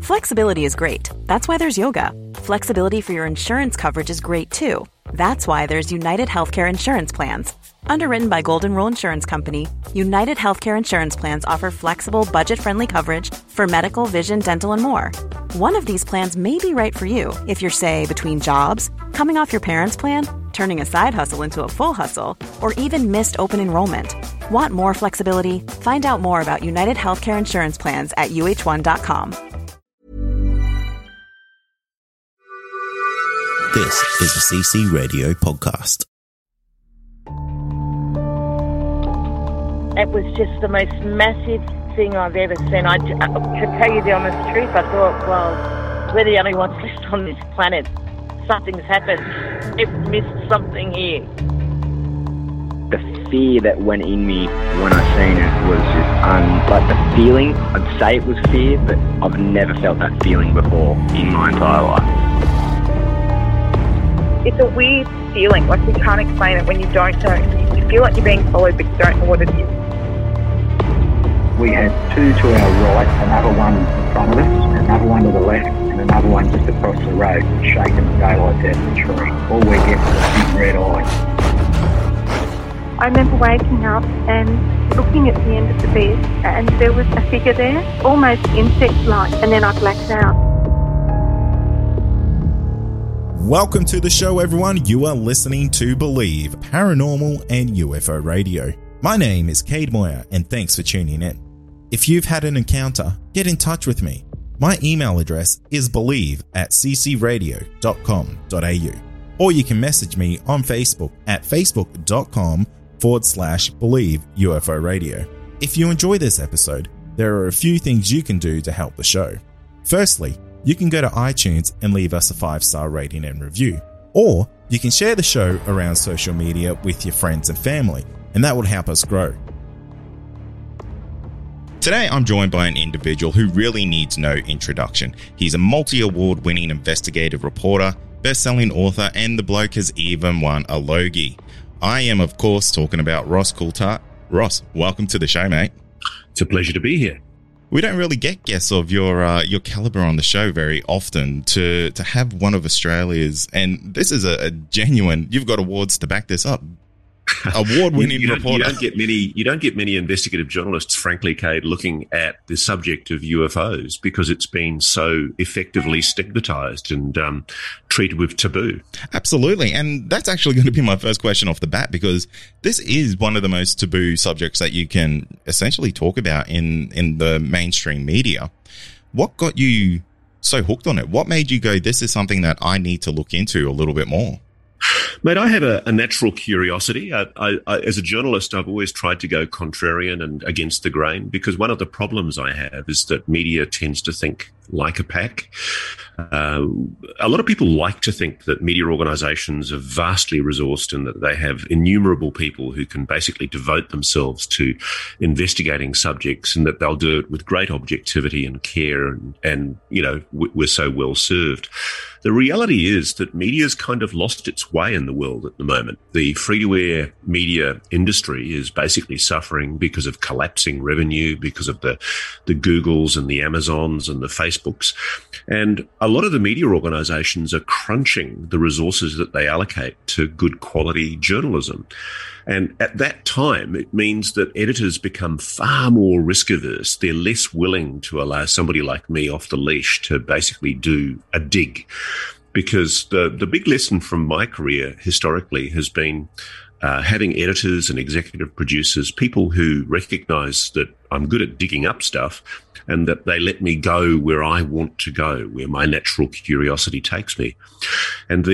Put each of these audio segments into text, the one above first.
Flexibility is great. That's why there's yoga. Flexibility for your insurance coverage is great too. That's why there's United Healthcare Insurance Plans. Underwritten by Golden Rule Insurance Company, United Healthcare Insurance Plans offer flexible, budget-friendly coverage for medical, vision, dental, and more. One of these plans may be right for you if you're, say, between jobs, coming off your parents' plan, turning a side hustle into a full hustle, or even missed open enrollment. Want more flexibility? Find out more about United Healthcare Insurance Plans at uh1.com. This is the CC Radio podcast. It was just the most massive thing I've ever seen. To tell you the honest truth, I thought, well, we're the only ones left on this planet. Something's happened. We've missed something here. The fear that went in me when I seen it was just like the feeling. I'd say it was fear, but I've never felt that feeling before in my entire life. It's a weird feeling, like we can't explain it when you don't know. You feel like you're being followed, but you don't know what it is. We had two to our right, another one in front of us, another one to the left, and another one just across the road, shaking the daylights out of the tree. All we get was a big red eye. I remember waking up and looking at the end of the bed, and there was a figure there, almost insect-like, and then I blacked out. Welcome to the show, everyone. You are listening to Believe, Paranormal and UFO Radio. My name is Cade Moyer, and thanks for tuning in. If you've had an encounter, get in touch with me. My email address is believe@ccradio.com.au, or you can message me on Facebook at facebook.com/Believe UFO Radio. If you enjoy this episode, there are a few things you can do to help the show. Firstly, you can go to iTunes and leave us a 5-star rating and review. Or you can share the show around social media with your friends and family, and that would help us grow. Today, I'm joined by an individual who really needs no introduction. He's a multi-award winning investigative reporter, best-selling author, and the bloke has even won a Logie. I am, of course, talking about Ross Coulthart. Ross, welcome to the show, mate. It's a pleasure to be here. We don't really get guests of your caliber on the show very often. To have one of Australia's, and this is a genuine, you've got awards to back this up, award-winning reporter. You don't get many investigative journalists, frankly, Cade, looking at the subject of UFOs because it's been so effectively stigmatized and treated with taboo. Absolutely. And that's actually going to be my first question off the bat, because this is one of the most taboo subjects that you can essentially talk about in the mainstream media. What got you so hooked on it? What made you go, this is something that I need to look into a little bit more? Mate, I have a natural curiosity. I, as a journalist, I've always tried to go contrarian and against the grain, because one of the problems I have is that media tends to think like a pack. A lot of people like to think that media organizations are vastly resourced and that they have innumerable people who can basically devote themselves to investigating subjects, and that they'll do it with great objectivity and care, and you know, we're so well served. The reality is that media's kind of lost its way in the world at the moment. The free-to-air media industry is basically suffering because of collapsing revenue, because of the Googles and the Amazons and the Facebooks. And a lot of the media organizations are crunching the resources that they allocate to good quality journalism. And at that time, it means that editors become far more risk averse. They're less willing to allow somebody like me off the leash to basically do a dig. Because the big lesson from my career historically has been having editors and executive producers, people who recognize that I'm good at digging up stuff and that they let me go where I want to go, where my natural curiosity takes me. And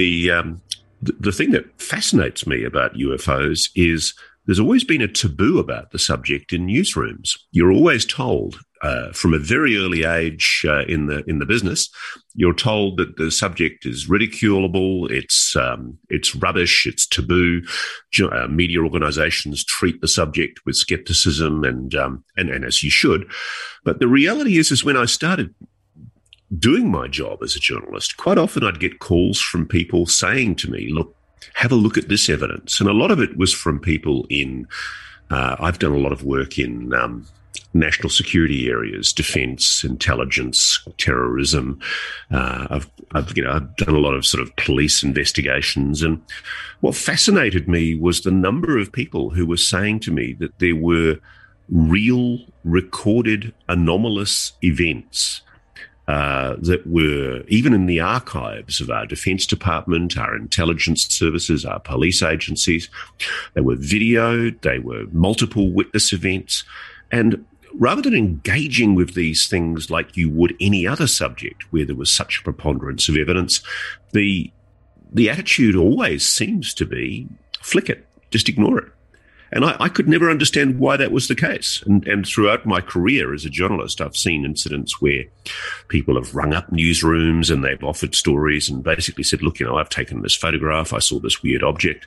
the thing that fascinates me about UFOs is there's always been a taboo about the subject in newsrooms. You're always told from a very early age in the business, you're told that the subject is ridiculable, it's rubbish, it's taboo. Media organizations treat the subject with skepticism and as you should. But the reality is when I started doing my job as a journalist, quite often I'd get calls from people saying to me, look, have a look at this evidence. And a lot of it was from people in, I've done a lot of work in national security areas, defence, intelligence, terrorism. I've done a lot of sort of police investigations, and what fascinated me was the number of people who were saying to me that there were real recorded anomalous events that were even in the archives of our Defence Department, our intelligence services, our police agencies. They were videoed, they were multiple witness events, and rather than engaging with these things like you would any other subject where there was such a preponderance of evidence, the attitude always seems to be flick it, just ignore it. And I could never understand why that was the case. And throughout my career as a journalist, I've seen incidents where people have rung up newsrooms and they've offered stories and basically said, look, I've taken this photograph, I saw this weird object.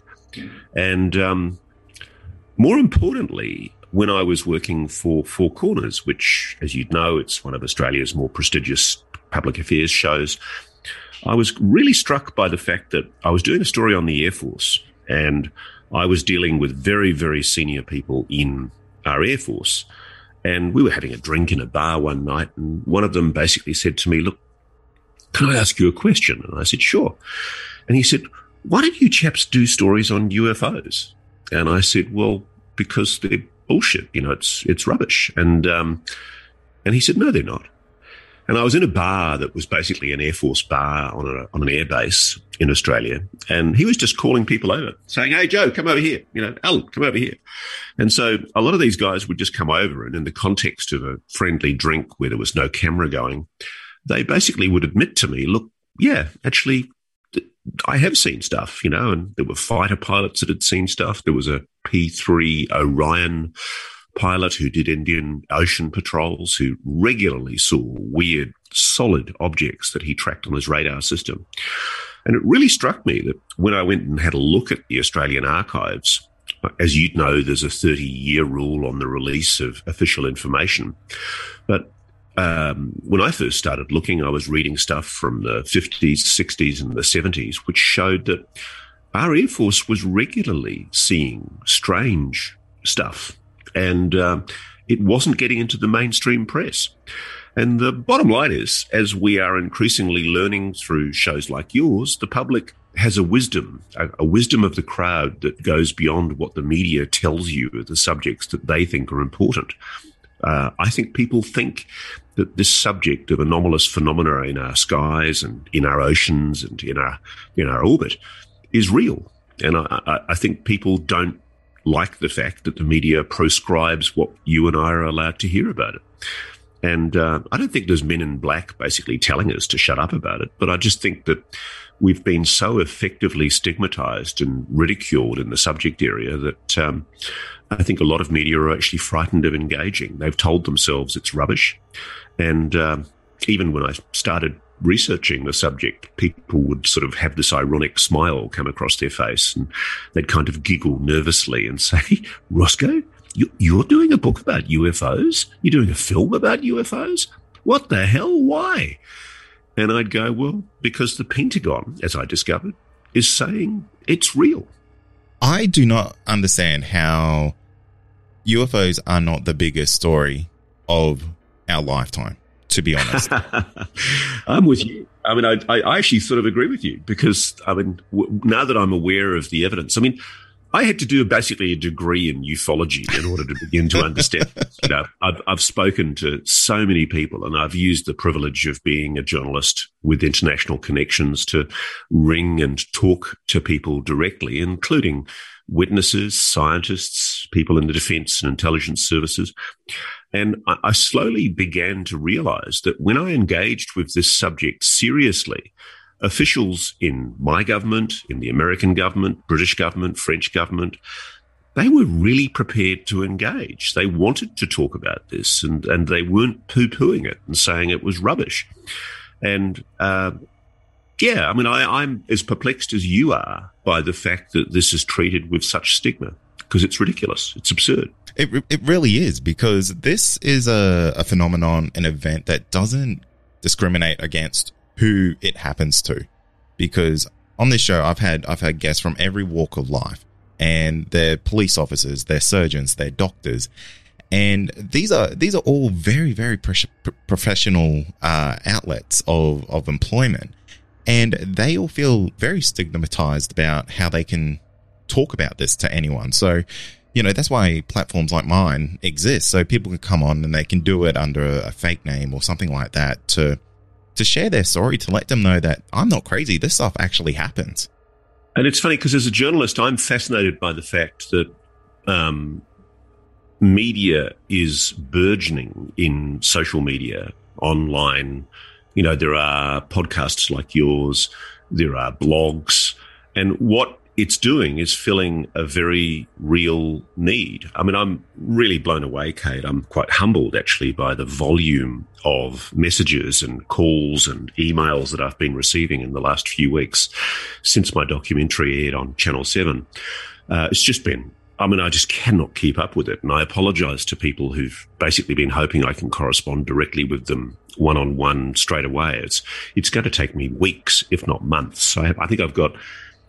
And more importantly, when I was working for Four Corners, which, as you'd know, it's one of Australia's more prestigious public affairs shows, I was really struck by the fact that I was doing a story on the Air Force, and I was dealing with very, very senior people in our Air Force. And we were having a drink in a bar one night, and one of them basically said to me, look, can I ask you a question? And I said, sure. And he said, why don't you chaps do stories on UFOs? And I said, well, because they're bullshit, it's rubbish. And he said, no, they're not. And I was in a bar that was basically an Air Force bar on an air base in Australia. And he was just calling people over, saying, hey, Joe, come over here. Alan, come over here. And so a lot of these guys would just come over, and in the context of a friendly drink where there was no camera going, they basically would admit to me, look, yeah, actually, I have seen stuff, and there were fighter pilots that had seen stuff. There was a P-3 Orion pilot who did Indian Ocean patrols, who regularly saw weird, solid objects that he tracked on his radar system. And it really struck me that when I went and had a look at the Australian archives, as you'd know, there's a 30-year rule on the release of official information. But when I first started looking, I was reading stuff from the 50s, 60s, and the 70s, which showed that our Air Force was regularly seeing strange stuff. And it wasn't getting into the mainstream press. And the bottom line is, as we are increasingly learning through shows like yours, the public has a wisdom of the crowd that goes beyond what the media tells you are the subjects that they think are important. I think people think that this subject of anomalous phenomena in our skies and in our oceans and in our orbit is real. And I think people don't like the fact that the media proscribes what you and I are allowed to hear about it. And I don't think there's men in black basically telling us to shut up about it, but I just think that we've been so effectively stigmatized and ridiculed in the subject area that I think a lot of media are actually frightened of engaging. They've told themselves it's rubbish. And even when I started researching the subject, people would sort of have this ironic smile come across their face, and they'd kind of giggle nervously and say, Roscoe, you're doing a book about UFOs? You're doing a film about UFOs? What the hell? Why? And I'd go, well, because the Pentagon, as I discovered, is saying it's real. I do not understand how UFOs are not the biggest story of our lifetime, to be honest. I'm with you. I mean, I actually sort of agree with you because, I mean, now that I'm aware of the evidence, I mean, I had to do basically a degree in ufology in order to begin to understand. I've spoken to so many people, and I've used the privilege of being a journalist with international connections to ring and talk to people directly, including witnesses, scientists, people in the defence and intelligence services. And I slowly began to realize that when I engaged with this subject seriously, officials in my government, in the American government, British government, French government, they were really prepared to engage. They wanted to talk about this, and they weren't poo-pooing it and saying it was rubbish. And yeah, I mean, I'm as perplexed as you are by the fact that this is treated with such stigma, because it's ridiculous. It's absurd. It really is, because this is a phenomenon, an event that doesn't discriminate against who it happens to. Because on this show, I've had guests from every walk of life, and they're police officers, they're surgeons, they're doctors, And these are all very, very professional outlets of employment. And they all feel very stigmatized about how they can talk about this to anyone. So, that's why platforms like mine exist. So people can come on and they can do it under a fake name or something like that to share their story, to let them know that I'm not crazy. This stuff actually happens. And it's funny because as a journalist, I'm fascinated by the fact that media is burgeoning in social media, online. There are podcasts like yours, there are blogs, and what it's doing is filling a very real need. I mean, I'm really blown away, Kate. I'm quite humbled, actually, by the volume of messages and calls and emails that I've been receiving in the last few weeks since my documentary aired on Channel 7. It's just been, I just cannot keep up with it. And I apologise to people who've basically been hoping I can correspond directly with them one-on-one straight away. It's going to take me weeks, if not months. So I think I've got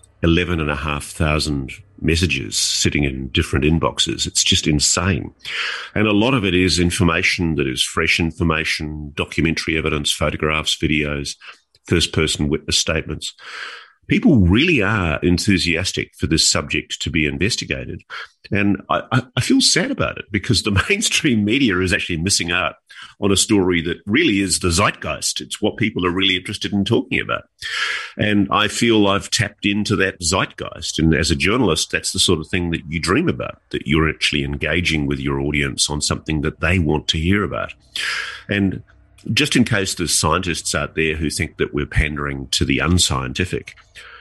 11,500 messages sitting in different inboxes. It's just insane. And a lot of it is information that is fresh information, documentary evidence, photographs, videos, first-person witness statements. People really are enthusiastic for this subject to be investigated. And I feel sad about it because the mainstream media is actually missing out on a story that really is the zeitgeist. It's what people are really interested in talking about. And I feel I've tapped into that zeitgeist. And as a journalist, that's the sort of thing that you dream about, that you're actually engaging with your audience on something that they want to hear about. And just in case there's scientists out there who think that we're pandering to the unscientific,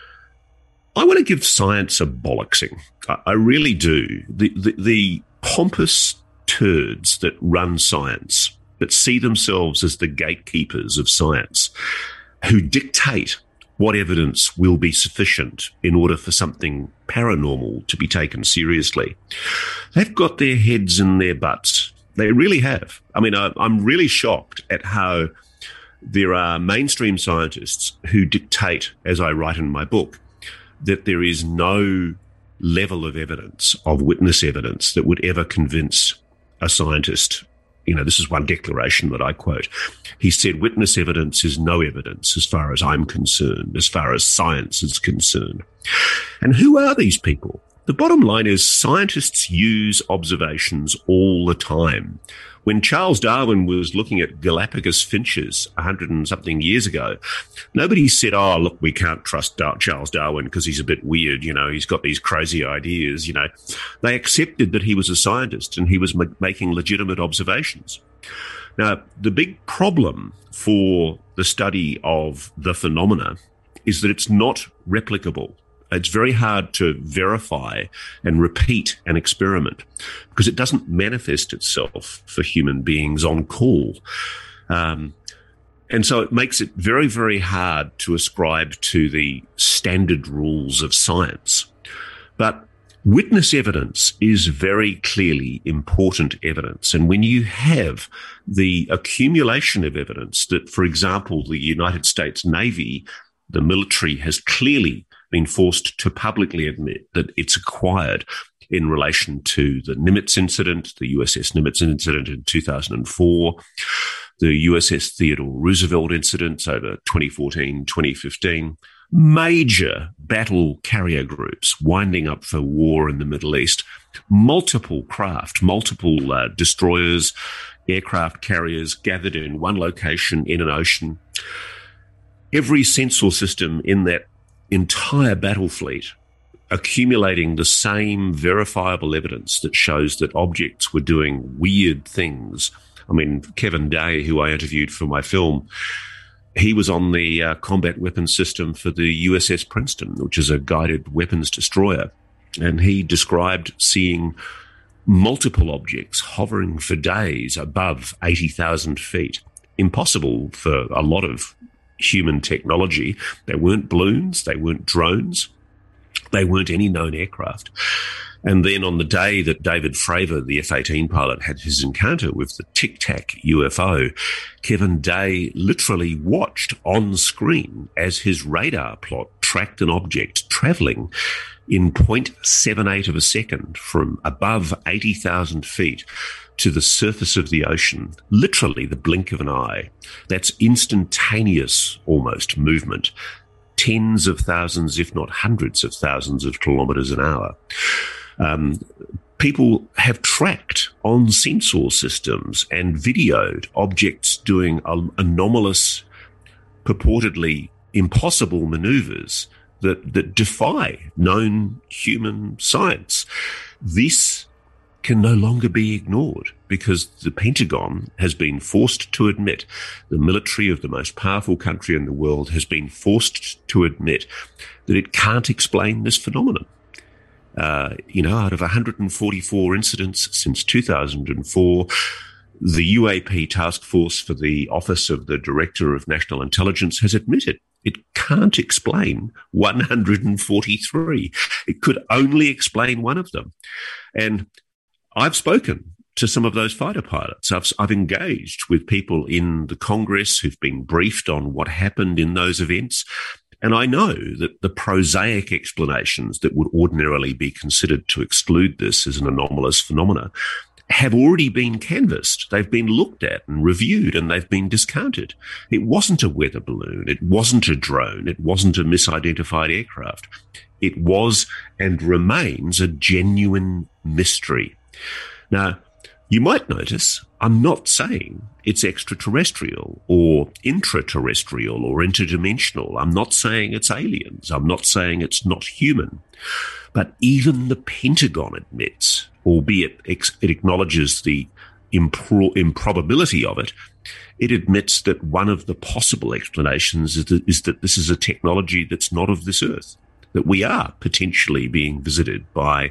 I want to give science a bollocksing. I really do. The pompous turds that run science, that see themselves as the gatekeepers of science, who dictate what evidence will be sufficient in order for something paranormal to be taken seriously, they've got their heads in their butts. They really have. I mean, I'm really shocked at how there are mainstream scientists who dictate, as I write in my book, that there is no level of evidence, of witness evidence, that would ever convince a scientist. This is one declaration that I quote. He said, witness evidence is no evidence as far as I'm concerned, as far as science is concerned. And who are these people? The bottom line is scientists use observations all the time. When Charles Darwin was looking at Galapagos finches 100 and something years ago, nobody said, oh, look, we can't trust Charles Darwin because he's a bit weird, he's got these crazy ideas, They accepted that he was a scientist and he was making legitimate observations. Now, the big problem for the study of the phenomena is that it's not replicable. It's very hard to verify and repeat an experiment because it doesn't manifest itself for human beings on call. And so it makes it very, very hard to ascribe to the standard rules of science. But witness evidence is very clearly important evidence. And when you have the accumulation of evidence that, for example, the United States Navy, the military, has clearly been forced to publicly admit that it's acquired in relation to the Nimitz incident, the USS Nimitz incident in 2004, the USS Theodore Roosevelt incidents over 2014, 2015, major battle carrier groups winding up for war in the Middle East, multiple craft, multiple destroyers, aircraft carriers gathered in one location in an ocean. Every sensor system in that entire battle fleet accumulating the same verifiable evidence that shows that objects were doing weird things. I mean, Kevin Day, who I interviewed for my film, he was on the combat weapons system for the USS Princeton, which is a guided weapons destroyer. And he described seeing multiple objects hovering for days above 80,000 feet. Impossible for a lot of human technology. They weren't balloons, they weren't drones, they weren't any known aircraft. And then on the day that David Fravor, the F-18 pilot, had his encounter with the Tic Tac UFO, Kevin Day literally watched on screen as his radar plot tracked an object travelling in 0.78 of a second from above 80,000 feet to the surface of the ocean, literally the blink of an eye. That's instantaneous, almost, movement. Tens of thousands, if not hundreds of thousands of kilometres an hour. People have tracked on sensor systems and videoed objects doing anomalous, purportedly impossible manoeuvres that defy known human science. This can no longer be ignored because the Pentagon has been forced to admit, the military of the most powerful country in the world has been forced to admit that it can't explain this phenomenon. Out of 144 incidents since 2004, the UAP task force for the Office of the Director of National Intelligence has admitted it can't explain 143. It could only explain one of them. And I've spoken to some of those fighter pilots. I've engaged with people in the Congress who've been briefed on what happened in those events. And I know that the prosaic explanations that would ordinarily be considered to exclude this as an anomalous phenomena have already been canvassed. They've been looked at and reviewed, and they've been discounted. It wasn't a weather balloon. It wasn't a drone. It wasn't a misidentified aircraft. It was and remains a genuine mystery. Now, you might notice I'm not saying it's extraterrestrial or intraterrestrial or interdimensional. I'm not saying it's aliens. I'm not saying it's not human. But even the Pentagon admits, albeit it acknowledges the improbability of it, it admits that one of the possible explanations is that this is a technology that's not of this earth, that we are potentially being visited by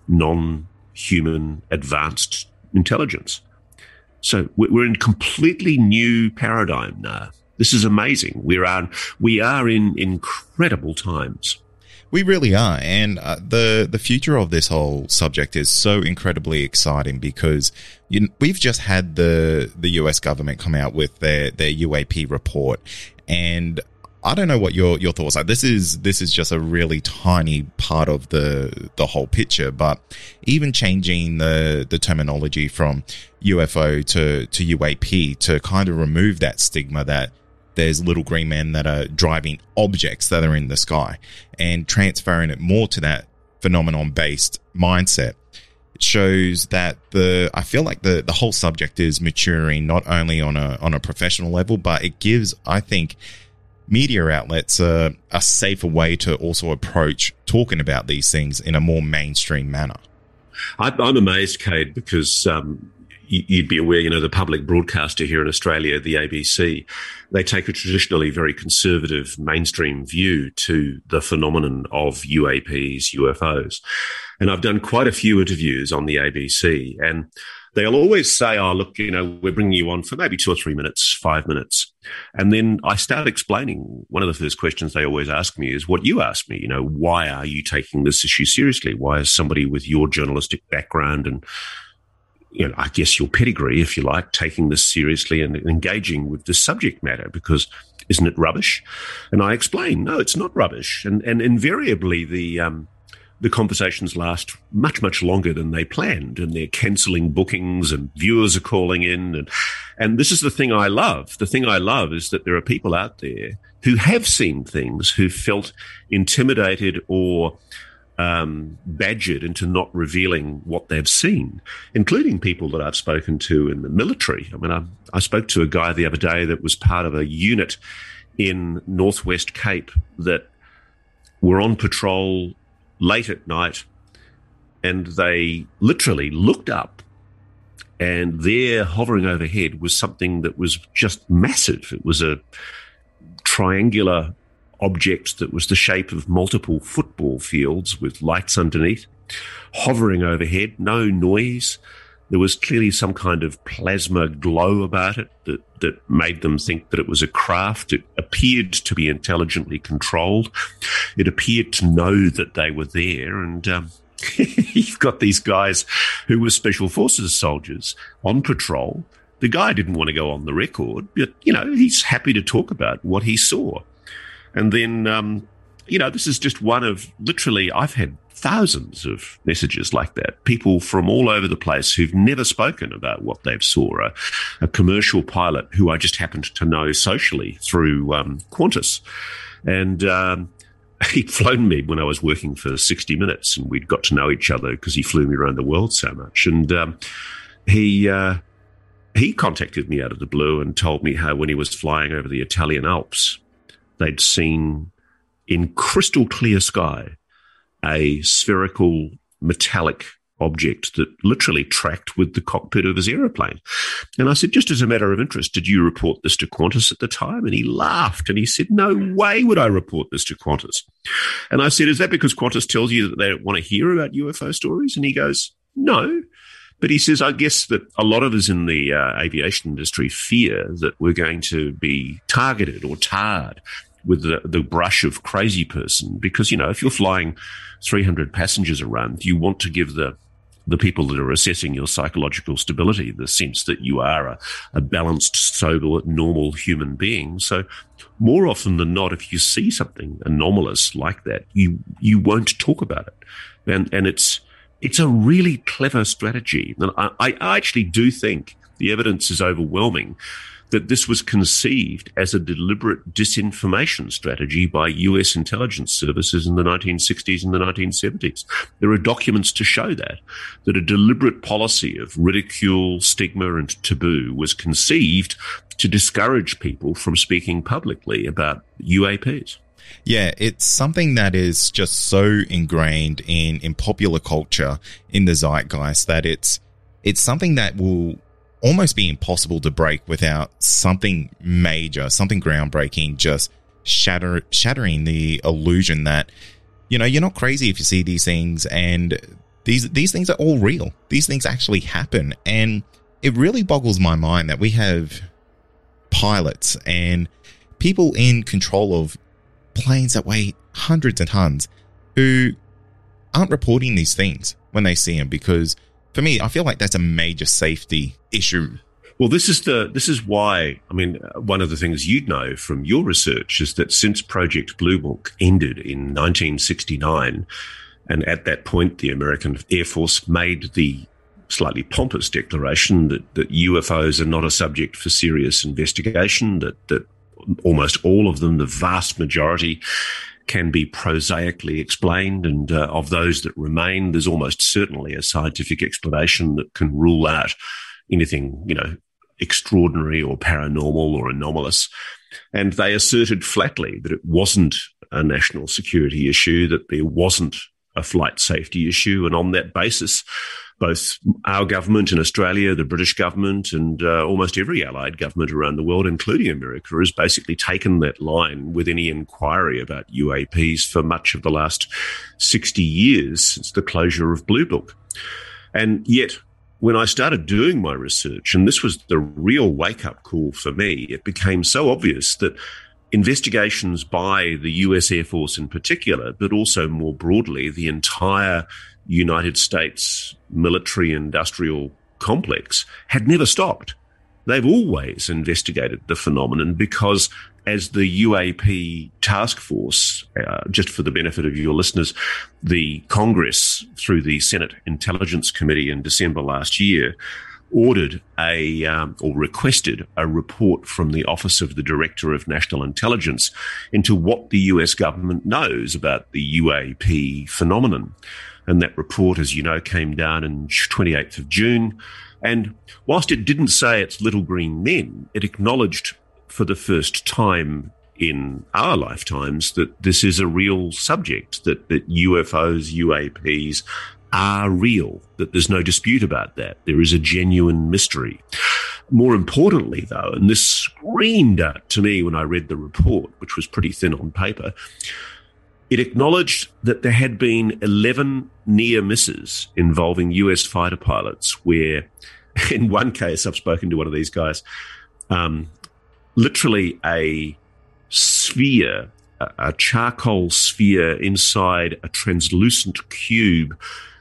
non-human advanced intelligence. So we're in a completely new paradigm now. This is amazing. We are in incredible times. We really are. And the future of this whole subject is so incredibly exciting because we've just had the US government come out with their UAP report. And I don't know what your thoughts are. This is just a really tiny part of the whole picture, but even changing the terminology from UFO to UAP to kind of remove that stigma that there's little green men that are driving objects that are in the sky and transferring it more to that phenomenon-based mindset. It shows that I feel like the whole subject is maturing not only on a professional level, but it gives, I think, media outlets a safer way to also approach talking about these things in a more mainstream manner. I'm amazed, Cade, because you'd be aware, the public broadcaster here in Australia, the ABC, they take a traditionally very conservative mainstream view to the phenomenon of UAPs, UFOs. And I've done quite a few interviews on the ABC, and they'll always say, oh, look, we're bringing you on for maybe 2 or 3 minutes, 5 minutes. And then I start explaining. One of the first questions they always ask me is what you asked me, why are you taking this issue seriously? Why is somebody with your journalistic background and, I guess your pedigree, if you like, taking this seriously and engaging with this subject matter? Because isn't it rubbish? And I explain, no, it's not rubbish. And invariably the conversations last much, much longer than they planned, and they're cancelling bookings and viewers are calling in. And this is the thing I love. The thing I love is that there are people out there who have seen things, who felt intimidated or badgered into not revealing what they've seen, including people that I've spoken to in the military. I mean, I spoke to a guy the other day that was part of a unit in Northwest Cape that were on patrol late at night, and they literally looked up, and there, hovering overhead, was something that was just massive. It was a triangular object that was the shape of multiple football fields with lights underneath, hovering overhead, no noise. There was clearly some kind of plasma glow about it that made them think that it was a craft. It appeared to be intelligently controlled. It appeared to know that they were there. And You've got these guys who were Special Forces soldiers on patrol. The guy didn't want to go on the record, but, he's happy to talk about what he saw. And then, this is just one of literally, I've had thousands of messages like that. People from all over the place who've never spoken about what they've saw. A commercial pilot who I just happened to know socially through Qantas. And he'd flown me when I was working for 60 Minutes, and we'd got to know each other because he flew me around the world so much. And he contacted me out of the blue and told me how when he was flying over the Italian Alps, they'd seen in crystal clear sky a spherical metallic object that literally tracked with the cockpit of his aeroplane. And I said, just as a matter of interest, did you report this to Qantas at the time? And he laughed and he said, no way would I report this to Qantas. And I said, is that because Qantas tells you that they don't want to hear about UFO stories? And he goes, no. But he says, I guess that a lot of us in the aviation industry fear that we're going to be targeted or tarred with the brush of crazy person because, if you're flying 300 passengers around, you want to give the people that are assessing your psychological stability the sense that you are a balanced, sober, normal human being. So more often than not, if you see something anomalous like that, you won't talk about it. And it's a really clever strategy. And I actually do think the evidence is overwhelming that this was conceived as a deliberate disinformation strategy by US intelligence services in the 1960s and the 1970s. There are documents to show that a deliberate policy of ridicule, stigma, and taboo was conceived to discourage people from speaking publicly about UAPs. Yeah, it's something that is just so ingrained in popular culture, in the zeitgeist, that it's something that will almost be impossible to break without something major, something groundbreaking, just shattering the illusion that, you're not crazy if you see these things, and these things are all real. These things actually happen. And it really boggles my mind that we have pilots and people in control of planes that weigh hundreds and tons who aren't reporting these things when they see them, because for me, I feel like that's a major safety issue. Well, this is why, one of the things you'd know from your research is that since Project Blue Book ended in 1969, and at that point, the American Air Force made the slightly pompous declaration that UFOs are not a subject for serious investigation, that almost all of them, the vast majority, can be prosaically explained, and of those that remain, there's almost certainly a scientific explanation that can rule out anything, extraordinary or paranormal or anomalous. And they asserted flatly that it wasn't a national security issue, that there wasn't a flight safety issue, and on that basis, both our government in Australia, the British government, and almost every allied government around the world, including America, has basically taken that line with any inquiry about UAPs for much of the last 60 years since the closure of Blue Book. And yet, when I started doing my research, and this was the real wake-up call for me, it became so obvious that investigations by the US Air Force in particular, but also more broadly, the entire United States military-industrial complex had never stopped. They've always investigated the phenomenon because, as the UAP task force, just for the benefit of your listeners, the Congress, through the Senate Intelligence Committee in December last year, ordered or requested a report from the Office of the Director of National Intelligence into what the US government knows about the UAP phenomenon. And that report, as you know, came down on 28th of June. And whilst it didn't say it's little green men, it acknowledged for the first time in our lifetimes that this is a real subject, that UFOs, UAPs are real, that there's no dispute about that. There is a genuine mystery. More importantly, though, and this screamed out to me when I read the report, which was pretty thin on paper, it acknowledged that there had been 11 near misses involving US fighter pilots where, in one case, I've spoken to one of these guys, literally a sphere, a charcoal sphere inside a translucent cube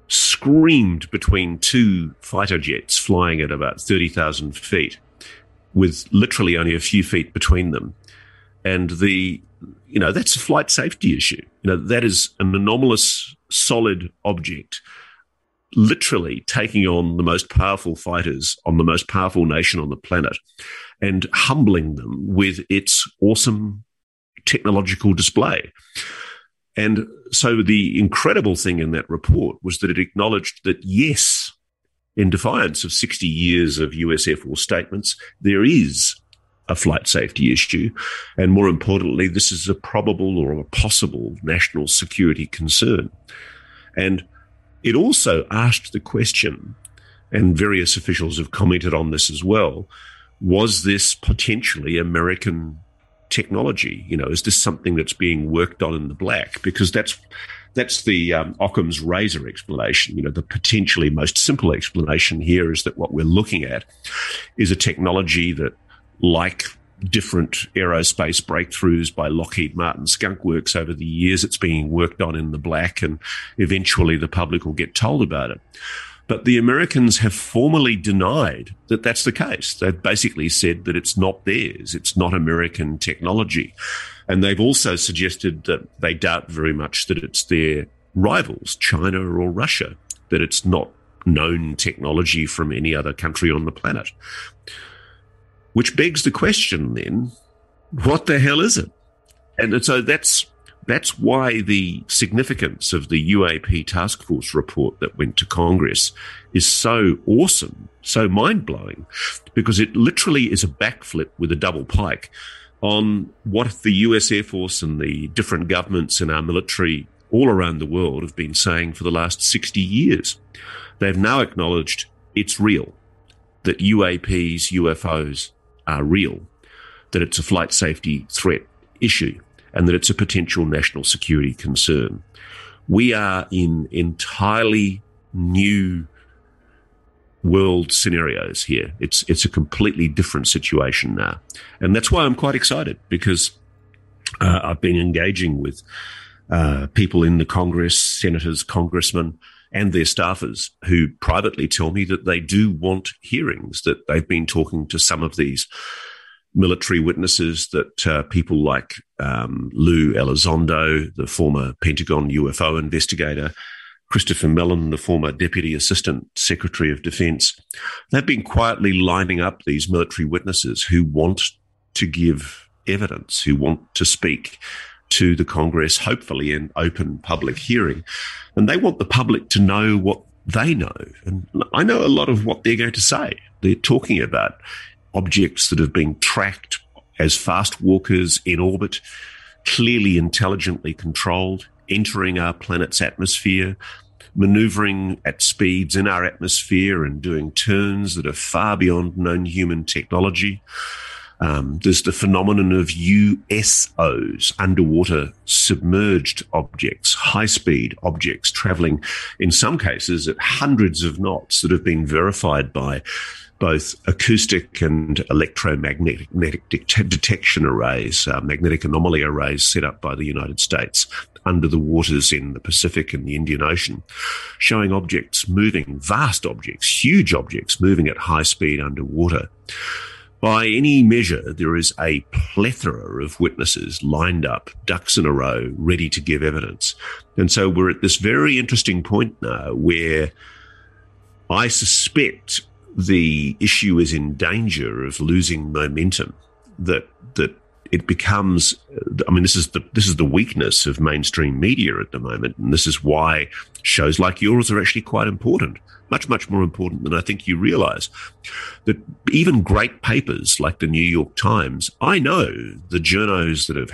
screamed between two fighter jets flying at about 30,000 feet with literally only a few feet between them. And that's a flight safety issue. That is an anomalous, solid object literally taking on the most powerful fighters on the most powerful nation on the planet and humbling them with its awesome technological display. And so the incredible thing in that report was that it acknowledged that, yes, in defiance of 60 years of US Air Force statements, there is a flight safety issue. And more importantly, this is a probable or a possible national security concern. And it also asked the question, and various officials have commented on this as well, was this potentially American technology? Is this something that's being worked on in the black? Because that's the Occam's razor explanation. The potentially most simple explanation here is that what we're looking at is a technology that, like different aerospace breakthroughs by Lockheed Martin Skunk Works over the years, it's being worked on in the black, and eventually the public will get told about it. But the Americans have formally denied that that's the case. They've basically said that it's not theirs. It's not American technology. And they've also suggested that they doubt very much that it's their rivals, China or Russia, that it's not known technology from any other country on the planet. Which begs the question then, what the hell is it? And so that's why the significance of the UAP task force report that went to Congress is so awesome, so mind-blowing, because it literally is a backflip with a double pike on what the US Air Force and the different governments in our military all around the world have been saying for the last 60 years. They've now acknowledged it's real, that UAPs, UFOs are real, that it's a flight safety threat issue, and that it's a potential national security concern. We are in entirely new world scenarios here. It's a completely different situation now. And that's why I'm quite excited, because I've been engaging with people in the Congress, senators, congressmen, and their staffers who privately tell me that they do want hearings, that they've been talking to some of these military witnesses, that people like Lou Elizondo, the former Pentagon UFO investigator, Christopher Mellon, the former Deputy Assistant Secretary of Defense, they've been quietly lining up these military witnesses who want to give evidence, who want to speak to the Congress, hopefully in open public hearing. And they want the public to know what they know. And I know a lot of what they're going to say. They're talking about objects that have been tracked as fast walkers in orbit, clearly intelligently controlled, entering our planet's atmosphere, maneuvering at speeds in our atmosphere and doing turns that are far beyond known human technology. There's the phenomenon of USOs, underwater submerged objects, high-speed objects traveling, in some cases, at hundreds of knots, that have been verified by both acoustic and electromagnetic detection arrays, magnetic anomaly arrays set up by the United States under the waters in the Pacific and the Indian Ocean, showing objects moving, vast objects, huge objects moving at high speed underwater. By any measure, there is a plethora of witnesses lined up, ducks in a row, ready to give evidence. And so we're at this very interesting point now where I suspect the issue is in danger of losing momentum, that it becomes, I mean, this is the weakness of mainstream media at the moment. And this is why shows like yours are actually quite important, much, much more important than I think you realize. That even great papers like the New York Times, I know the journos that have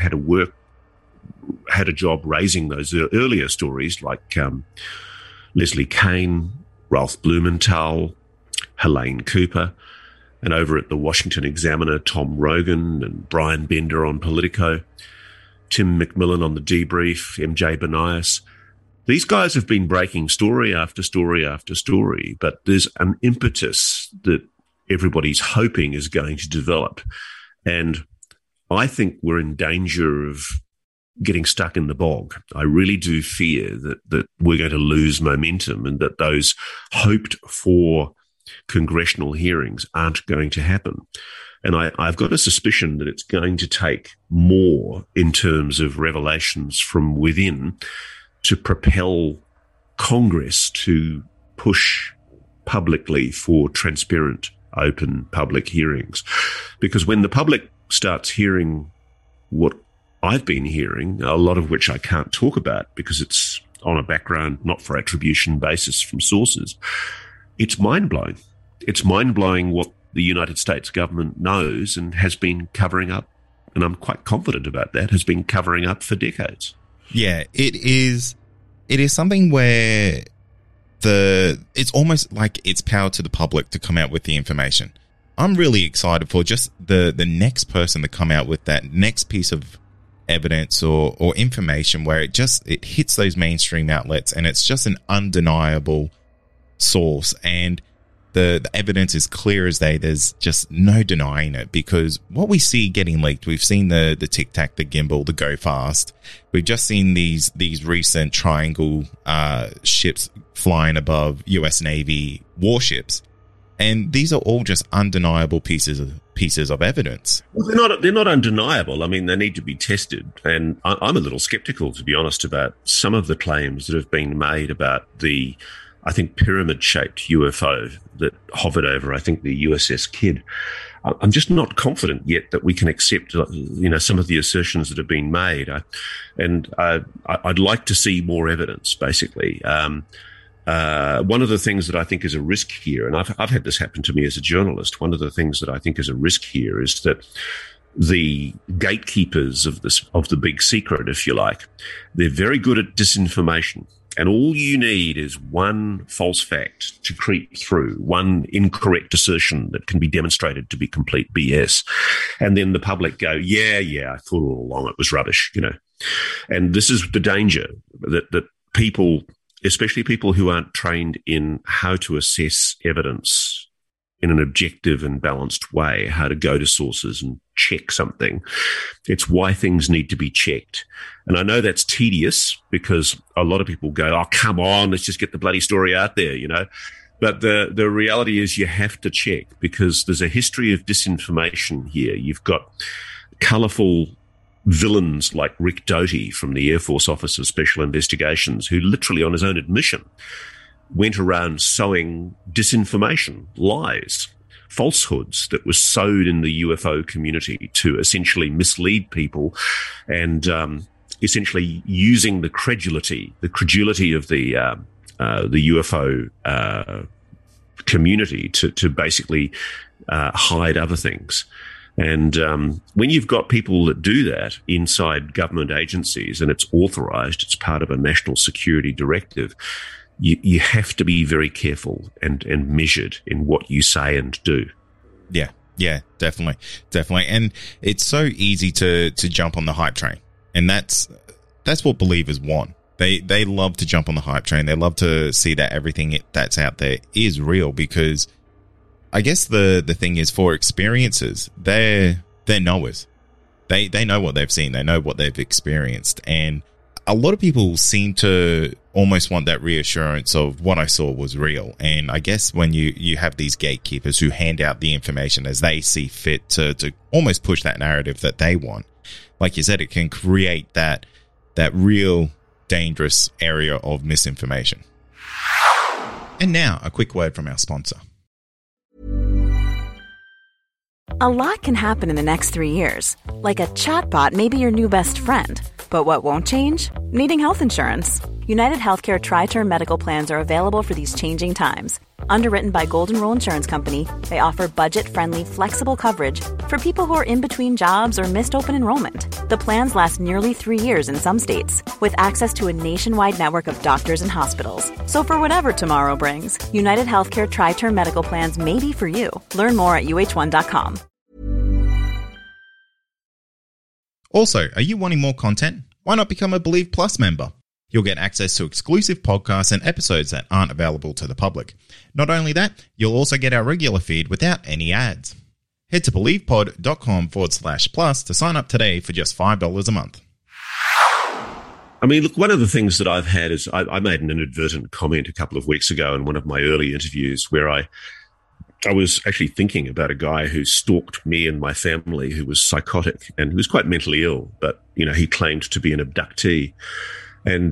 had a job raising those earlier stories, like Leslie Kane, Ralph Blumenthal, Helene Cooper, and over at the Washington Examiner, Tom Rogan and Brian Bender on Politico, Tim McMillan on The Debrief, MJ Banias. These guys have been breaking story after story after story, but there's an impetus that everybody's hoping is going to develop. And I think we're in danger of getting stuck in the bog. I really do fear that we're going to lose momentum and that those hoped for congressional hearings aren't going to happen. And I've got a suspicion that it's going to take more in terms of revelations from within to propel Congress to push publicly for transparent, open public hearings. Because when the public starts hearing what I've been hearing, a lot of which I can't talk about because it's on a background, not for attribution basis from sources, it's mind-blowing. It's mind-blowing what the United States government knows and has been covering up, and I'm quite confident about that, has been covering up for decades. Yeah, it is something where it's almost like it's power to the public to come out with the information. I'm really excited for just the next person to come out with that next piece of evidence or information where it hits those mainstream outlets and it's just an undeniable source, and the evidence is clear as day. There's just no denying it, because what we see getting leaked, we've seen the Tic Tac, the gimbal, the Go Fast. We've just seen these recent Triangle ships flying above US Navy warships, and these are all just undeniable pieces of evidence. Well, they're not undeniable. I mean, they need to be tested, and I'm a little skeptical, to be honest, about some of the claims that have been made about the, I think, pyramid-shaped UFO that hovered over, I think, the USS Kidd. I'm just not confident yet that we can accept, some of the assertions that have been made. I'd like to see more evidence, basically. One of the things that I think is a risk here, and I've had this happen to me as a journalist, one of the things that I think is a risk here is that the gatekeepers of the big secret, if you like, they're very good at disinformation. And all you need is one false fact to creep through, one incorrect assertion that can be demonstrated to be complete BS. And then the public go, yeah, I thought all along it was rubbish, And this is the danger that people, especially people who aren't trained in how to assess evidence in an objective and balanced way, how to go to sources and check something. It's why things need to be checked. And I know that's tedious because a lot of people go, oh, come on, let's just get the bloody story out there, But the reality is you have to check, because there's a history of disinformation here. You've got colourful villains like Rick Doty from the Air Force Office of Special Investigations, who literally on his own admission went around sowing disinformation, lies, falsehoods that were sowed in the UFO community to essentially mislead people, and essentially using the credulity of the UFO community to basically hide other things. And when you've got people that do that inside government agencies and it's authorized, it's part of a national security directive, you have to be very careful and measured in what you say and do. Yeah, definitely. And it's so easy to jump on the hype train. And that's what believers want. They love to jump on the hype train. They love to see that everything that's out there is real, because I guess the thing is, for experiences, they're knowers. They know what they've seen. They know what they've experienced. And a lot of people seem to almost want that reassurance of what I saw was real. And I guess when you have these gatekeepers who hand out the information as they see fit to almost push that narrative that they want, like you said, it can create that real dangerous area of misinformation. And now, a quick word from our sponsor. A lot can happen in the next 3 years. Like a chatbot may be your new best friend. But what won't change? Needing health insurance. United Healthcare Tri-Term Medical Plans are available for these changing times. Underwritten by Golden Rule Insurance Company, they offer budget-friendly, flexible coverage for people who are in between jobs or missed open enrollment. The plans last nearly 3 years in some states, with access to a nationwide network of doctors and hospitals. So for whatever tomorrow brings, United Healthcare Tri-Term Medical Plans may be for you. Learn more at uh1.com. Also, are you wanting more content? Why not become a Believe Plus member? You'll get access to exclusive podcasts and episodes that aren't available to the public. Not only that, you'll also get our regular feed without any ads. Head to believepod.com/plus to sign up today for just $5 a month. I mean, look, one of the things that I've had is I made an inadvertent comment a couple of weeks ago in one of my early interviews where I was actually thinking about a guy who stalked me and my family, who was psychotic and who was quite mentally ill, but, you know, he claimed to be an abductee. And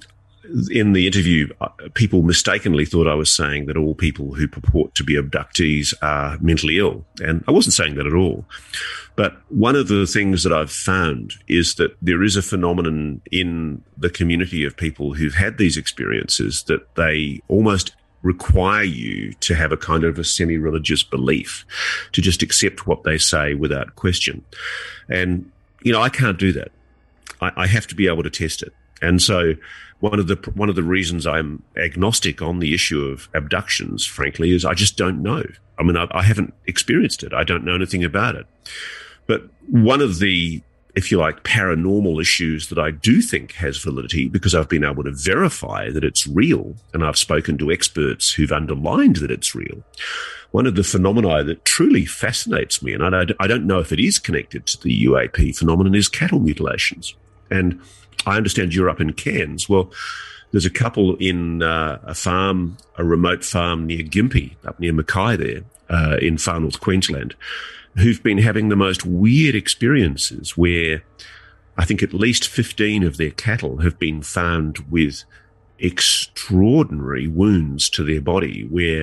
in the interview, people mistakenly thought I was saying that all people who purport to be abductees are mentally ill. And I wasn't saying that at all. But one of the things that I've found is that there is a phenomenon in the community of people who've had these experiences that they almost require you to have a kind of a semi-religious belief, to just accept what they say without question. And, you know, I can't do that. I have to be able to test it. And so one of the reasons I'm agnostic on the issue of abductions, frankly, is I just don't know. I mean, I haven't experienced it. I don't know anything about it. But one of the, if you like, paranormal issues that I do think has validity, because I've been able to verify that it's real, and I've spoken to experts who've underlined that it's real. One of the phenomena that truly fascinates me, and I don't know if it is connected to the UAP phenomenon, is cattle mutilations. And I understand you're up in Cairns. Well, there's a couple in a remote farm near Gympie, up near Mackay there, in far north Queensland, who've been having the most weird experiences where I think at least 15 of their cattle have been found with extraordinary wounds to their body, where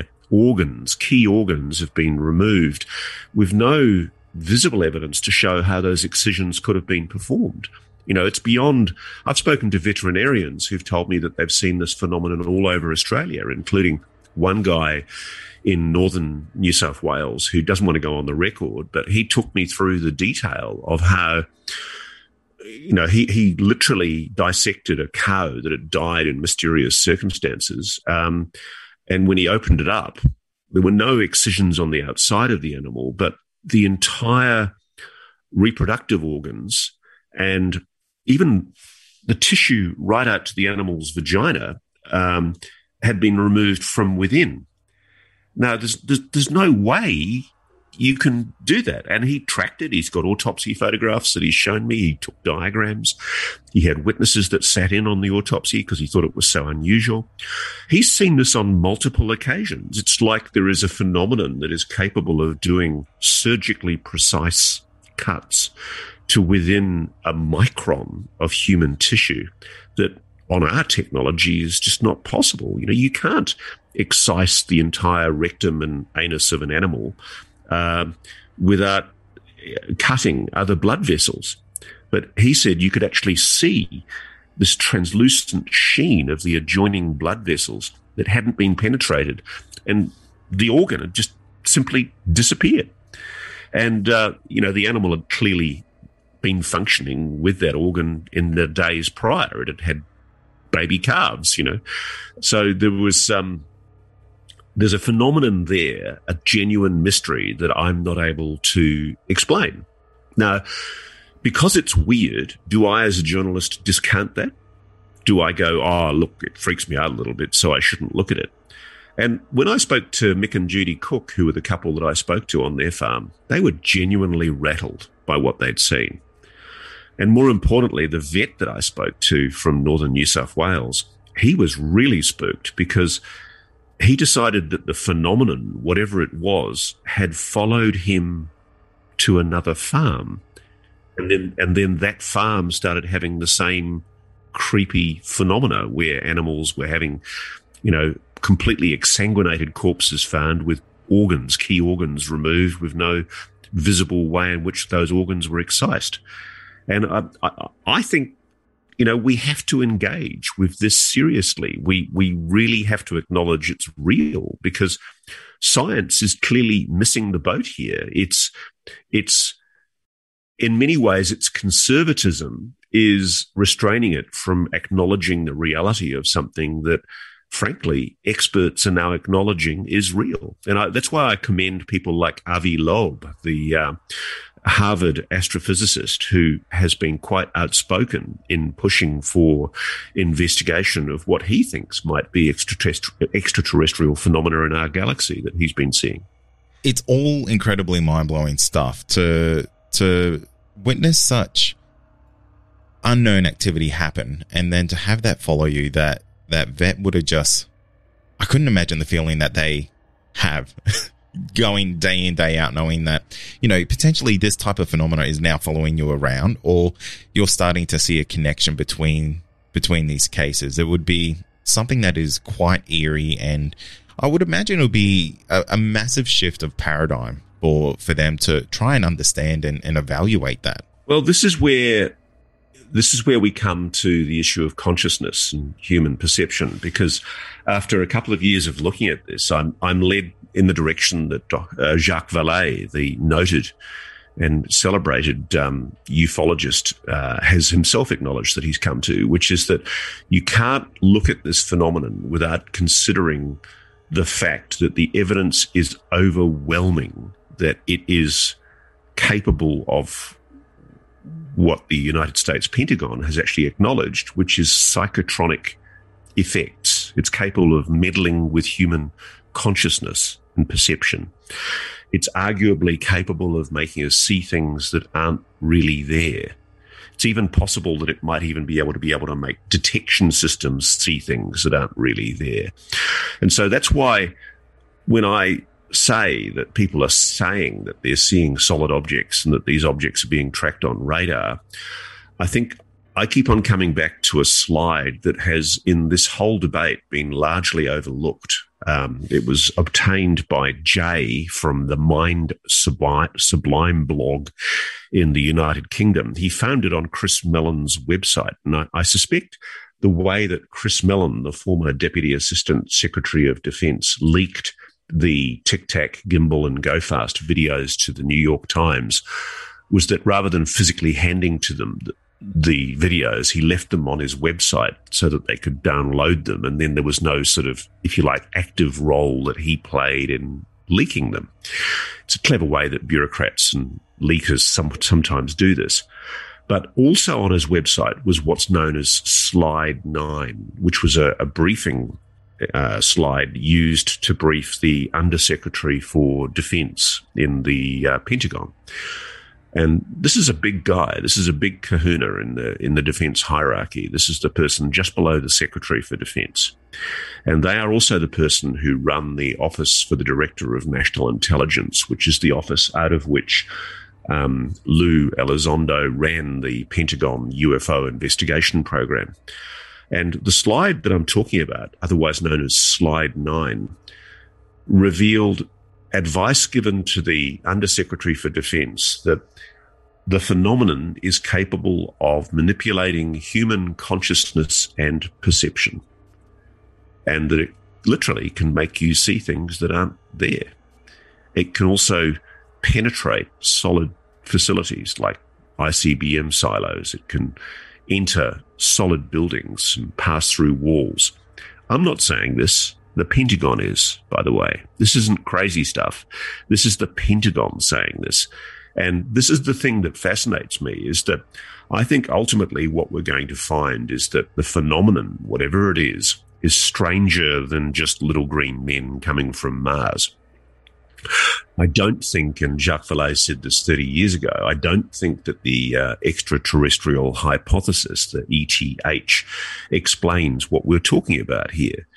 key organs have been removed with no visible evidence to show how those excisions could have been performed. You know, it's beyond. I've spoken to veterinarians who've told me that they've seen this phenomenon all over Australia, including one guy in northern New South Wales who doesn't want to go on the record, but he took me through the detail of how, you know, he literally dissected a cow that had died in mysterious circumstances. And when he opened it up, there were no excisions on the outside of the animal, but the entire reproductive organs and even the tissue right out to the animal's vagina had been removed from within. Now, there's no way you can do that. And he tracked it. He's got autopsy photographs that he's shown me. He took diagrams. He had witnesses that sat in on the autopsy because he thought it was so unusual. He's seen this on multiple occasions. It's like there is a phenomenon that is capable of doing surgically precise cuts to within a micron of human tissue that on our technology is just not possible. You know, you can't excise the entire rectum and anus of an animal without cutting other blood vessels. But he said you could actually see this translucent sheen of the adjoining blood vessels that hadn't been penetrated, and the organ had just simply disappeared. And, you know, the animal had clearly been functioning with that organ in the days prior. It had had baby calves, you know. So there was there's a phenomenon there, a genuine mystery that I'm not able to explain. Now, because it's weird, do I as a journalist discount that? Do I go, oh, look, it freaks me out a little bit, so I shouldn't look at it? And when I spoke to Mick and Judy Cook, who were the couple that I spoke to on their farm, they were genuinely rattled by what they'd seen. And more importantly, the vet that I spoke to from northern New South Wales, he was really spooked because he decided that the phenomenon, whatever it was, had followed him to another farm. And then that farm started having the same creepy phenomena where animals were having, you know, completely exsanguinated corpses found with organs, key organs removed with no visible way in which those organs were excised. And I think, you know, we have to engage with this seriously. We really have to acknowledge it's real because science is clearly missing the boat here. It's in many ways, its conservatism is restraining it from acknowledging the reality of something that, frankly, experts are now acknowledging is real. And that's why I commend people like Avi Loeb, the Harvard astrophysicist, who has been quite outspoken in pushing for investigation of what he thinks might be extraterrestrial phenomena in our galaxy that he's been seeing. It's all incredibly mind-blowing stuff to witness such unknown activity happen, and then to have that follow you, that vet would have just, I couldn't imagine the feeling that they have going day in, day out, knowing that, you know, potentially this type of phenomena is now following you around, or you're starting to see a connection between these cases. It would be something that is quite eerie, and I would imagine it would be a massive shift of paradigm for them to try and understand and evaluate that. Well, this is where we come to the issue of consciousness and human perception, because after a couple of years of looking at this, I'm led in the direction that Jacques Vallée, the noted and celebrated ufologist, has himself acknowledged that he's come to, which is that you can't look at this phenomenon without considering the fact that the evidence is overwhelming that it is capable of what the United States Pentagon has actually acknowledged, which is psychotronic effects. It's capable of meddling with human consciousness and perception. It's arguably capable of making us see things that aren't really there. It's even possible that it might even be able to make detection systems see things that aren't really there. And so that's why when I say that people are saying that they're seeing solid objects and that these objects are being tracked on radar, I think I keep on coming back to a slide that has, in this whole debate, been largely overlooked. It was obtained by Jay from the Mind Sublime blog in the United Kingdom. He found it on Chris Mellon's website, and I suspect the way that Chris Mellon, the former Deputy Assistant Secretary of Defence, leaked the Tic Tac, Gimbal and Go Fast videos to the New York Times was that rather than physically handing to them the videos, he left them on his website so that they could download them, and then there was no sort of, if you like, active role that he played in leaking them. It's a clever way that bureaucrats and leakers sometimes do this. But also on his website was what's known as Slide 9, which was a briefing slide used to brief the Undersecretary for Defense in the Pentagon. And this is a big guy. This is a big kahuna in the defense hierarchy. This is the person just below the Secretary for Defense. And they are also the person who run the Office for the Director of National Intelligence, which is the office out of which Lou Elizondo ran the Pentagon UFO investigation program. And the slide that I'm talking about, otherwise known as Slide 9, revealed advice given to the Undersecretary for Defense that the phenomenon is capable of manipulating human consciousness and perception, and that it literally can make you see things that aren't there. It can also penetrate solid facilities like ICBM silos. It can enter solid buildings and pass through walls. I'm not saying this. The Pentagon is, by the way. This isn't crazy stuff. This is the Pentagon saying this. And this is the thing that fascinates me, is that I think ultimately what we're going to find is that the phenomenon, whatever it is stranger than just little green men coming from Mars. I don't think, and Jacques Vallée said this 30 years ago, I don't think that the extraterrestrial hypothesis, the ETH, explains what we're talking about here.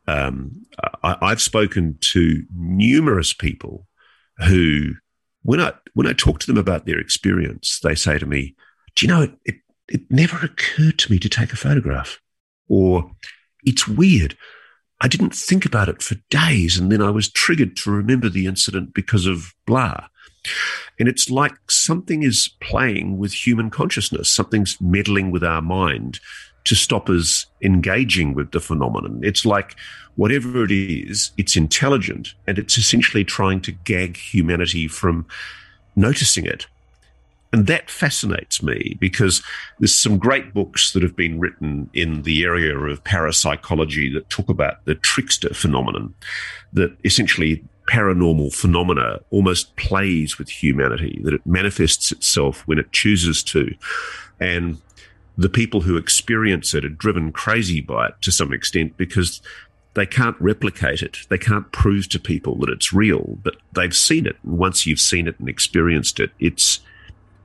I've spoken to numerous people who, when I talk to them about their experience, they say to me, do you know, it never occurred to me to take a photograph. Or, it's weird, I didn't think about it for days, and then I was triggered to remember the incident because of blah. And it's like something is playing with human consciousness. Something's meddling with our mind to stop us engaging with the phenomenon. It's like whatever it is, it's intelligent, and it's essentially trying to gag humanity from noticing it. And that fascinates me, because there's some great books that have been written in the area of parapsychology that talk about the trickster phenomenon, that essentially paranormal phenomena almost plays with humanity, that it manifests itself when it chooses to. And the people who experience it are driven crazy by it to some extent, because they can't replicate it. They can't prove to people that it's real, but they've seen it. And once you've seen it and experienced it, it's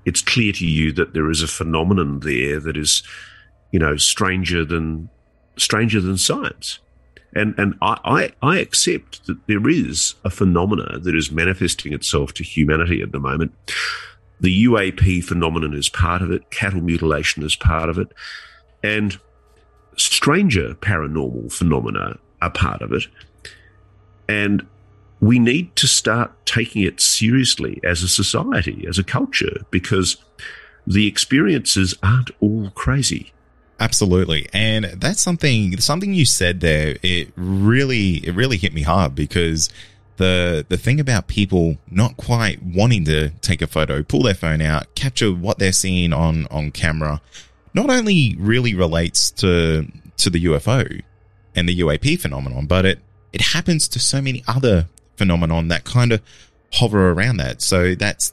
it's clear to you that there is a phenomenon there that is, you know, stranger than science. And I accept that there is a phenomena that is manifesting itself to humanity at the moment. The UAP phenomenon is part of it. Cattle mutilation is part of it. And stranger paranormal phenomena are part of it. And we need to start taking it seriously as a society, as a culture, because the experiences aren't all crazy. Absolutely. And that's something you said there. It really hit me hard, because the thing about people not quite wanting to take a photo, pull their phone out, capture what they're seeing on camera, not only really relates to the UFO and the UAP phenomenon, but it happens to so many other phenomenon that kind of hover around that. So that's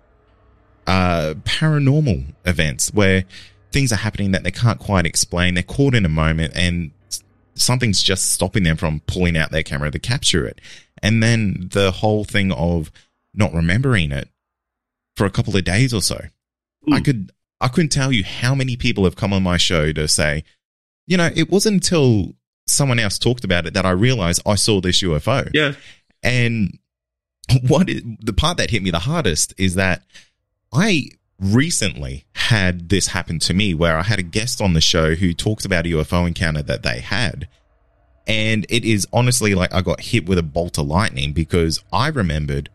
paranormal events where things are happening that they can't quite explain. They're caught in a moment and something's just stopping them from pulling out their camera to capture it. And then the whole thing of not remembering it for a couple of days or so. I couldn't tell you how many people have come on my show to say, you know, it wasn't until someone else talked about it that I realized I saw this UFO. Yeah. And the part that hit me the hardest is that I recently had this happen to me, where I had a guest on the show who talked about a UFO encounter that they had. And it is honestly like I got hit with a bolt of lightning, because I remembered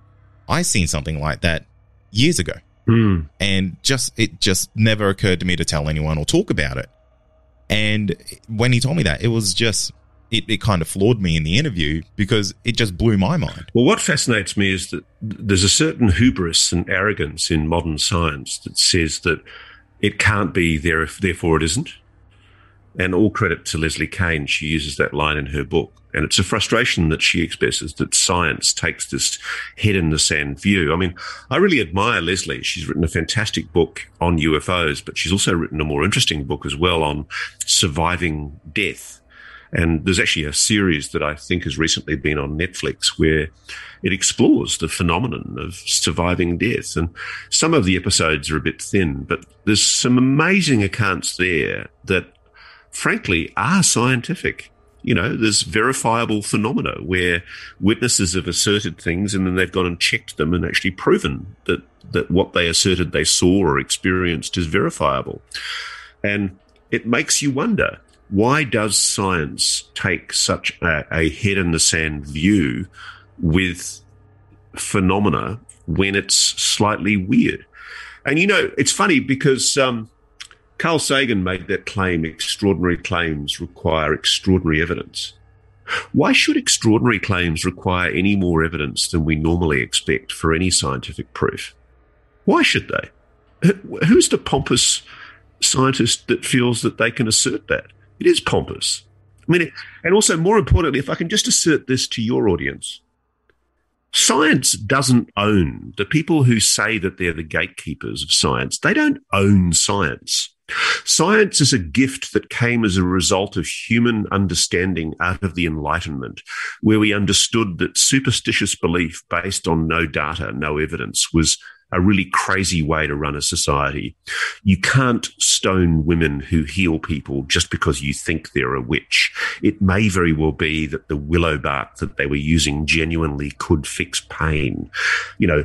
I seen something like that years ago. And it just never occurred to me to tell anyone or talk about it. And when he told me that, it was just, it kind of floored me in the interview, because it just blew my mind. Well, what fascinates me is that there's a certain hubris and arrogance in modern science that says that it can't be there, therefore it isn't. And all credit to Leslie Kean. She uses that line in her book. And it's a frustration that she expresses that science takes this head-in-the-sand view. I mean, I really admire Leslie. She's written a fantastic book on UFOs, but she's also written a more interesting book as well on surviving death. And there's actually a series that I think has recently been on Netflix where it explores the phenomenon of surviving death. And some of the episodes are a bit thin, but there's some amazing accounts there that, frankly, are scientific. You know, there's verifiable phenomena where witnesses have asserted things and then they've gone and checked them and actually proven that what they asserted they saw or experienced is verifiable. And it makes you wonder, why does science take such a head-in-the-sand view with phenomena when it's slightly weird? And, you know, it's funny because Carl Sagan made that claim, extraordinary claims require extraordinary evidence. Why should extraordinary claims require any more evidence than we normally expect for any scientific proof? Why should they? Who's the pompous scientist that feels that they can assert that? It is pompous. I mean, and also, more importantly, if I can just assert this to your audience, science doesn't own the people who say that they're the gatekeepers of science. They don't own science. Science is a gift that came as a result of human understanding out of the Enlightenment, where we understood that superstitious belief based on no data, no evidence, was a really crazy way to run a society. You can't stone women who heal people just because you think they're a witch. It may very well be that the willow bark that they were using genuinely could fix pain. You know,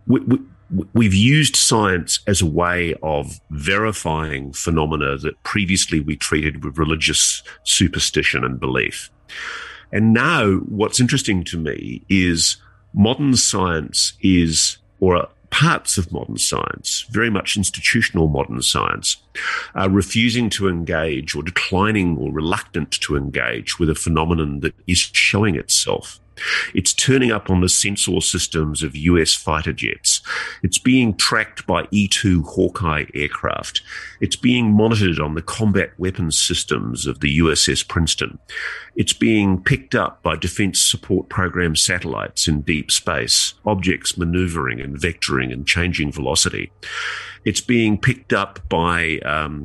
we've used science as a way of verifying phenomena that previously we treated with religious superstition and belief. And now what's interesting to me is modern science or parts of modern science, very much institutional modern science, are refusing to engage or declining or reluctant to engage with a phenomenon that is showing itself. It's turning up on the sensor systems of US fighter jets. It's being tracked by E-2 Hawkeye aircraft. It's being monitored on the combat weapons systems of the USS Princeton. It's being picked up by Defense Support Program satellites in deep space, objects maneuvering and vectoring and changing velocity. It's being picked up by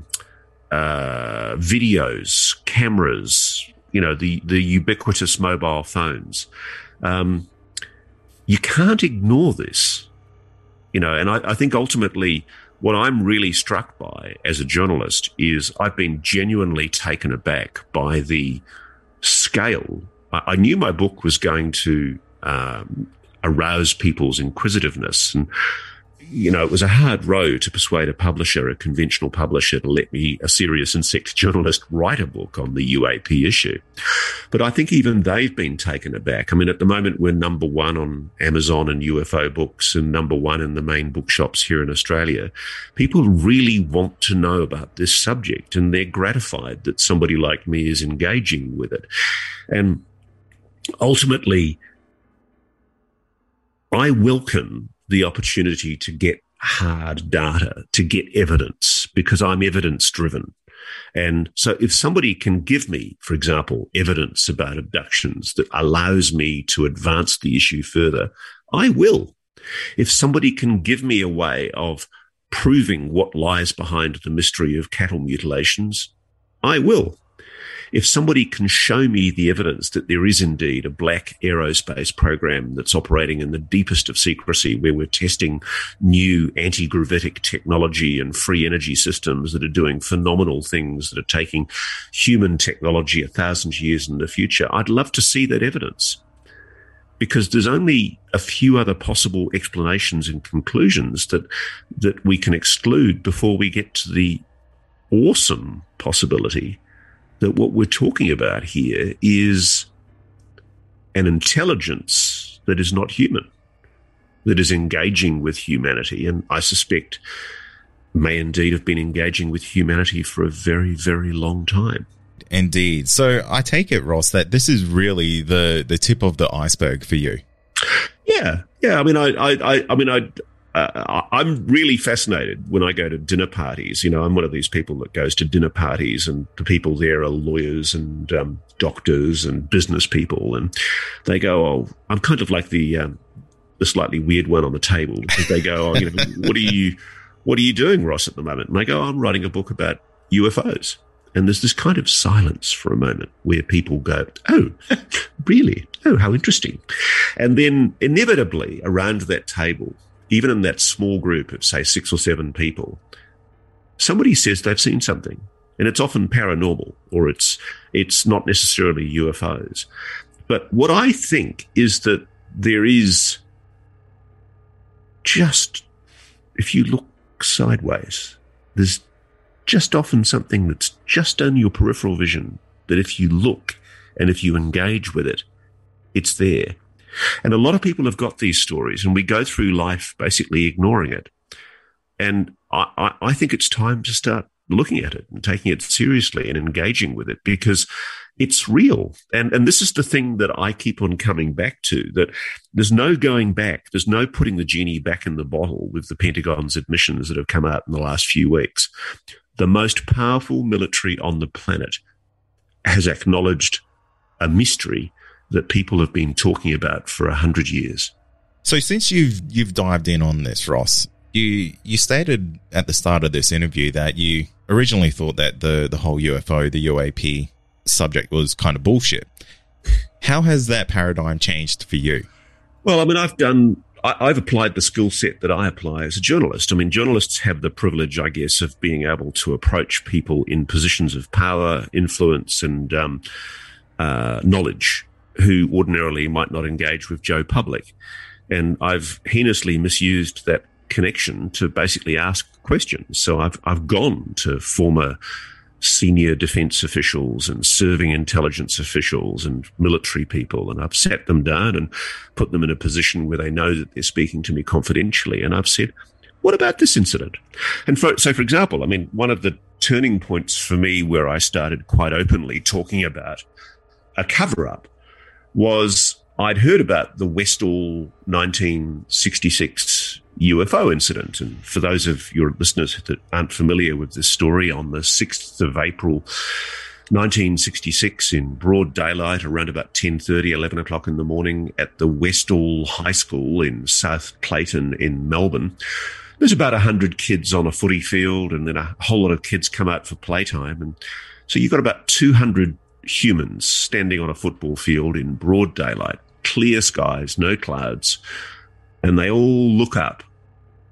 videos, cameras, you know, the ubiquitous mobile phones. You can't ignore this. And I think ultimately what I'm really struck by as a journalist is I've been genuinely taken aback by the scale. I knew my book was going to arouse people's inquisitiveness. And, it was a hard road to persuade a conventional publisher, to let me, a serious insect journalist, write a book on the UAP issue. But I think even they've been taken aback. I mean, at the moment, we're number one on Amazon and UFO books and number one in the main bookshops here in Australia. People really want to know about this subject, and they're gratified that somebody like me is engaging with it. And ultimately, I welcome the opportunity to get hard data, to get evidence, because I'm evidence driven. And so if somebody can give me, for example, evidence about abductions that allows me to advance the issue further, I will. If somebody can give me a way of proving what lies behind the mystery of cattle mutilations, I will. If somebody can show me the evidence that there is indeed a black aerospace program that's operating in the deepest of secrecy, where we're testing new anti-gravitic technology and free energy systems that are doing phenomenal things, that are taking human technology 1,000 years in the future, I'd love to see that evidence. Because there's only a few other possible explanations and conclusions that we can exclude before we get to the awesome possibility that what we're talking about here is an intelligence that is not human, that is engaging with humanity, and I suspect may indeed have been engaging with humanity for a very, very long time. Indeed. So I take it, Ross, that this is really the tip of the iceberg for you. Yeah. I'm really fascinated when I go to dinner parties. I'm one of these people that goes to dinner parties, and the people there are lawyers and doctors and business people, and they go, "Oh, I'm kind of like the slightly weird one on the table," because they go, "Oh, what are you doing, Ross, at the moment?" And I go, "I'm writing a book about UFOs." And there's this kind of silence for a moment where people go, "Oh, really? Oh, how interesting." And then inevitably around that table, even in that small group of, say, 6 or 7 people, somebody says they've seen something. And it's often paranormal, or it's not necessarily UFOs. But what I think is that there is just, if you look sideways, there's just often something that's just on your peripheral vision, that if you look and if you engage with it, it's there. And a lot of people have got these stories, and we go through life basically ignoring it. And I think it's time to start looking at it and taking it seriously and engaging with it, because it's real. And this is the thing that I keep on coming back to, that there's no going back. There's no putting the genie back in the bottle with the Pentagon's admissions that have come out in the last few weeks. The most powerful military on the planet has acknowledged a mystery that people have been talking about for 100 years. So since you've dived in on this, Ross, you stated at the start of this interview that you originally thought that the whole UFO, the UAP subject was kind of bullshit. How has that paradigm changed for you? Well, I mean, I've applied the skill set that I apply as a journalist. I mean, journalists have the privilege, I guess, of being able to approach people in positions of power, influence, and knowledge, who ordinarily might not engage with Joe Public. And I've heinously misused that connection to basically ask questions. So I've gone to former senior defense officials and serving intelligence officials and military people, and I've sat them down and put them in a position where they know that they're speaking to me confidentially. And I've said, what about this incident? And for example, I mean, one of the turning points for me where I started quite openly talking about a cover-up was I'd heard about the Westall 1966 UFO incident. And for those of your listeners that aren't familiar with this story, on the 6th of April 1966, in broad daylight, around about 10:30, 11 o'clock in the morning, at the Westall High School in South Clayton in Melbourne, there's about 100 kids on a footy field, and then a whole lot of kids come out for playtime. And so you've got about 200 humans standing on a football field in broad daylight, clear skies, no clouds, and they all look up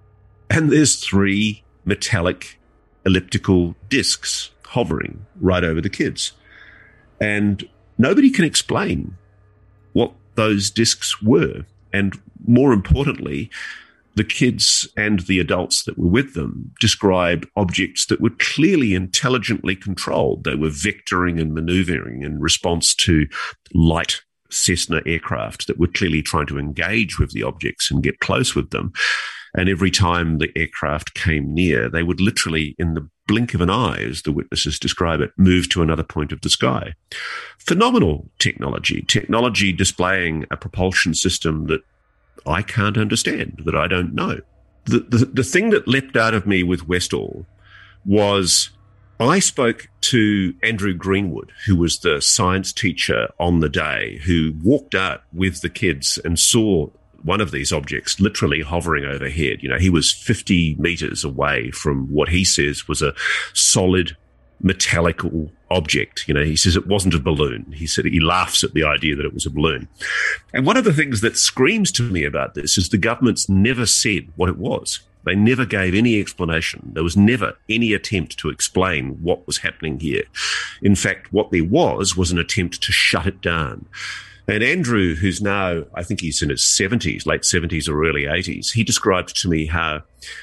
and there's 3 metallic elliptical discs hovering right over the kids. And nobody can explain what those discs were. And more importantly, the kids and the adults that were with them describe objects that were clearly intelligently controlled. They were vectoring and maneuvering in response to light Cessna aircraft that were clearly trying to engage with the objects and get close with them. And every time the aircraft came near, they would literally, in the blink of an eye, as the witnesses describe it, move to another point of the sky. Phenomenal technology displaying a propulsion system that I can't understand, that I don't know. The thing that leapt out of me with Westall was I spoke to Andrew Greenwood, who was the science teacher on the day, who walked out with the kids and saw one of these objects literally hovering overhead. You know, he was 50 meters away from what he says was a solid metallical object. You know, he says it wasn't a balloon. He said he laughs at the idea that it was a balloon. And one of the things that screams to me about this is the government's never said what it was. They never gave any explanation. There was never any attempt to explain what was happening here. In fact, what there was an attempt to shut it down. And Andrew, who's now, I think he's in his 70s, late 70s or early 80s, he described to me how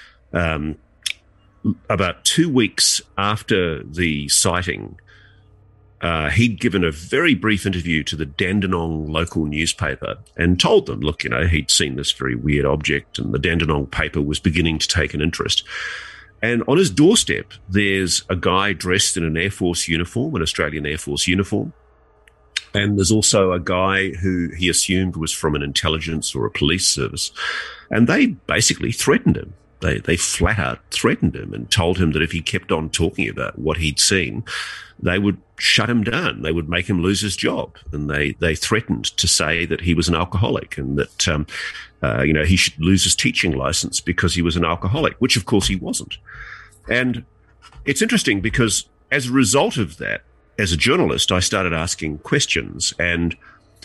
about 2 weeks after the sighting, he'd given a very brief interview to the Dandenong local newspaper and told them, look, you know, he'd seen this very weird object and the Dandenong paper was beginning to take an interest. And on his doorstep, there's a guy dressed in an Air Force uniform, an Australian Air Force uniform. And there's also a guy who he assumed was from an intelligence or a police service. And they basically threatened him. They flat out threatened him and told him that if he kept on talking about what he'd seen, they would shut him down. They would make him lose his job. And they threatened to say that he was an alcoholic and that, he should lose his teaching license because he was an alcoholic, which of course he wasn't. And it's interesting because as a result of that, as a journalist, I started asking questions, and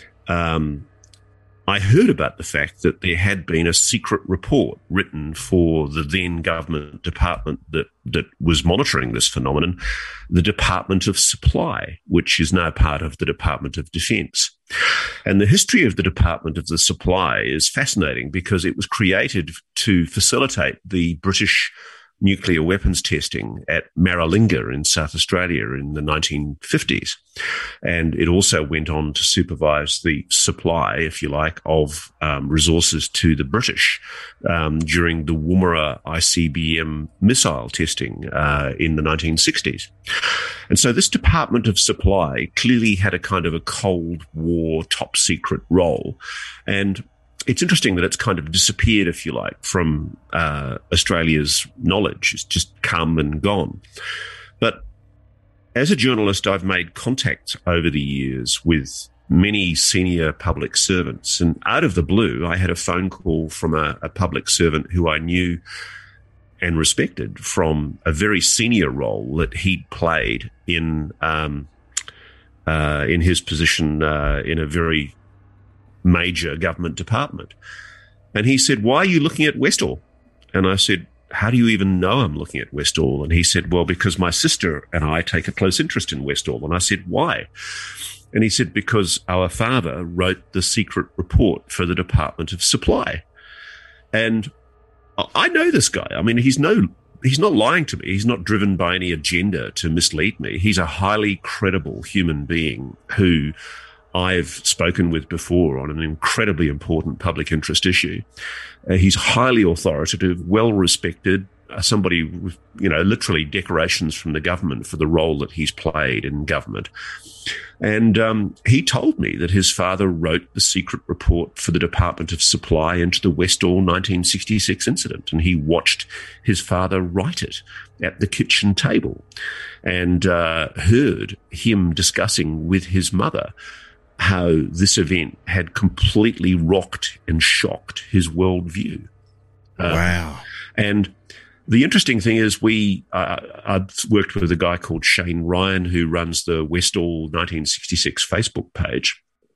I heard about the fact that there had been a secret report written for the then government department that was monitoring this phenomenon, the Department of Supply, which is now part of the Department of Defence. And the history of the Department of the Supply is fascinating because it was created to facilitate the British nuclear weapons testing at Maralinga in South Australia in the 1950s. And it also went on to supervise the supply, if you like, of resources to the British during the Woomera ICBM missile testing in the 1960s. And so this Department of Supply clearly had a kind of a Cold War top secret role. And it's interesting that it's kind of disappeared, if you like, from Australia's knowledge. It's just come and gone. But as a journalist, I've made contact over the years with many senior public servants. And out of the blue, I had a phone call from a public servant who I knew and respected from a very senior role that he'd played in his position in a very major government department. And he said, why are you looking at Westall? And I said, how do you even know I'm looking at Westall? And he said, well, because my sister and I take a close interest in Westall. And I said, why? And he said, because our father wrote the secret report for the Department of Supply. And I know this guy. I mean, he's not lying to me. He's not driven by any agenda to mislead me. He's a highly credible human being who I've spoken with before on an incredibly important public interest issue. He's highly authoritative, well-respected, somebody with, literally decorations from the government for the role that he's played in government. And he told me that his father wrote the secret report for the Department of Supply into the Westall 1966 incident, and he watched his father write it at the kitchen table and heard him discussing with his mother how this event had completely rocked and shocked his worldview. Wow. And the interesting thing is I've worked with a guy called Shane Ryan who runs the Westall 1966 Facebook page.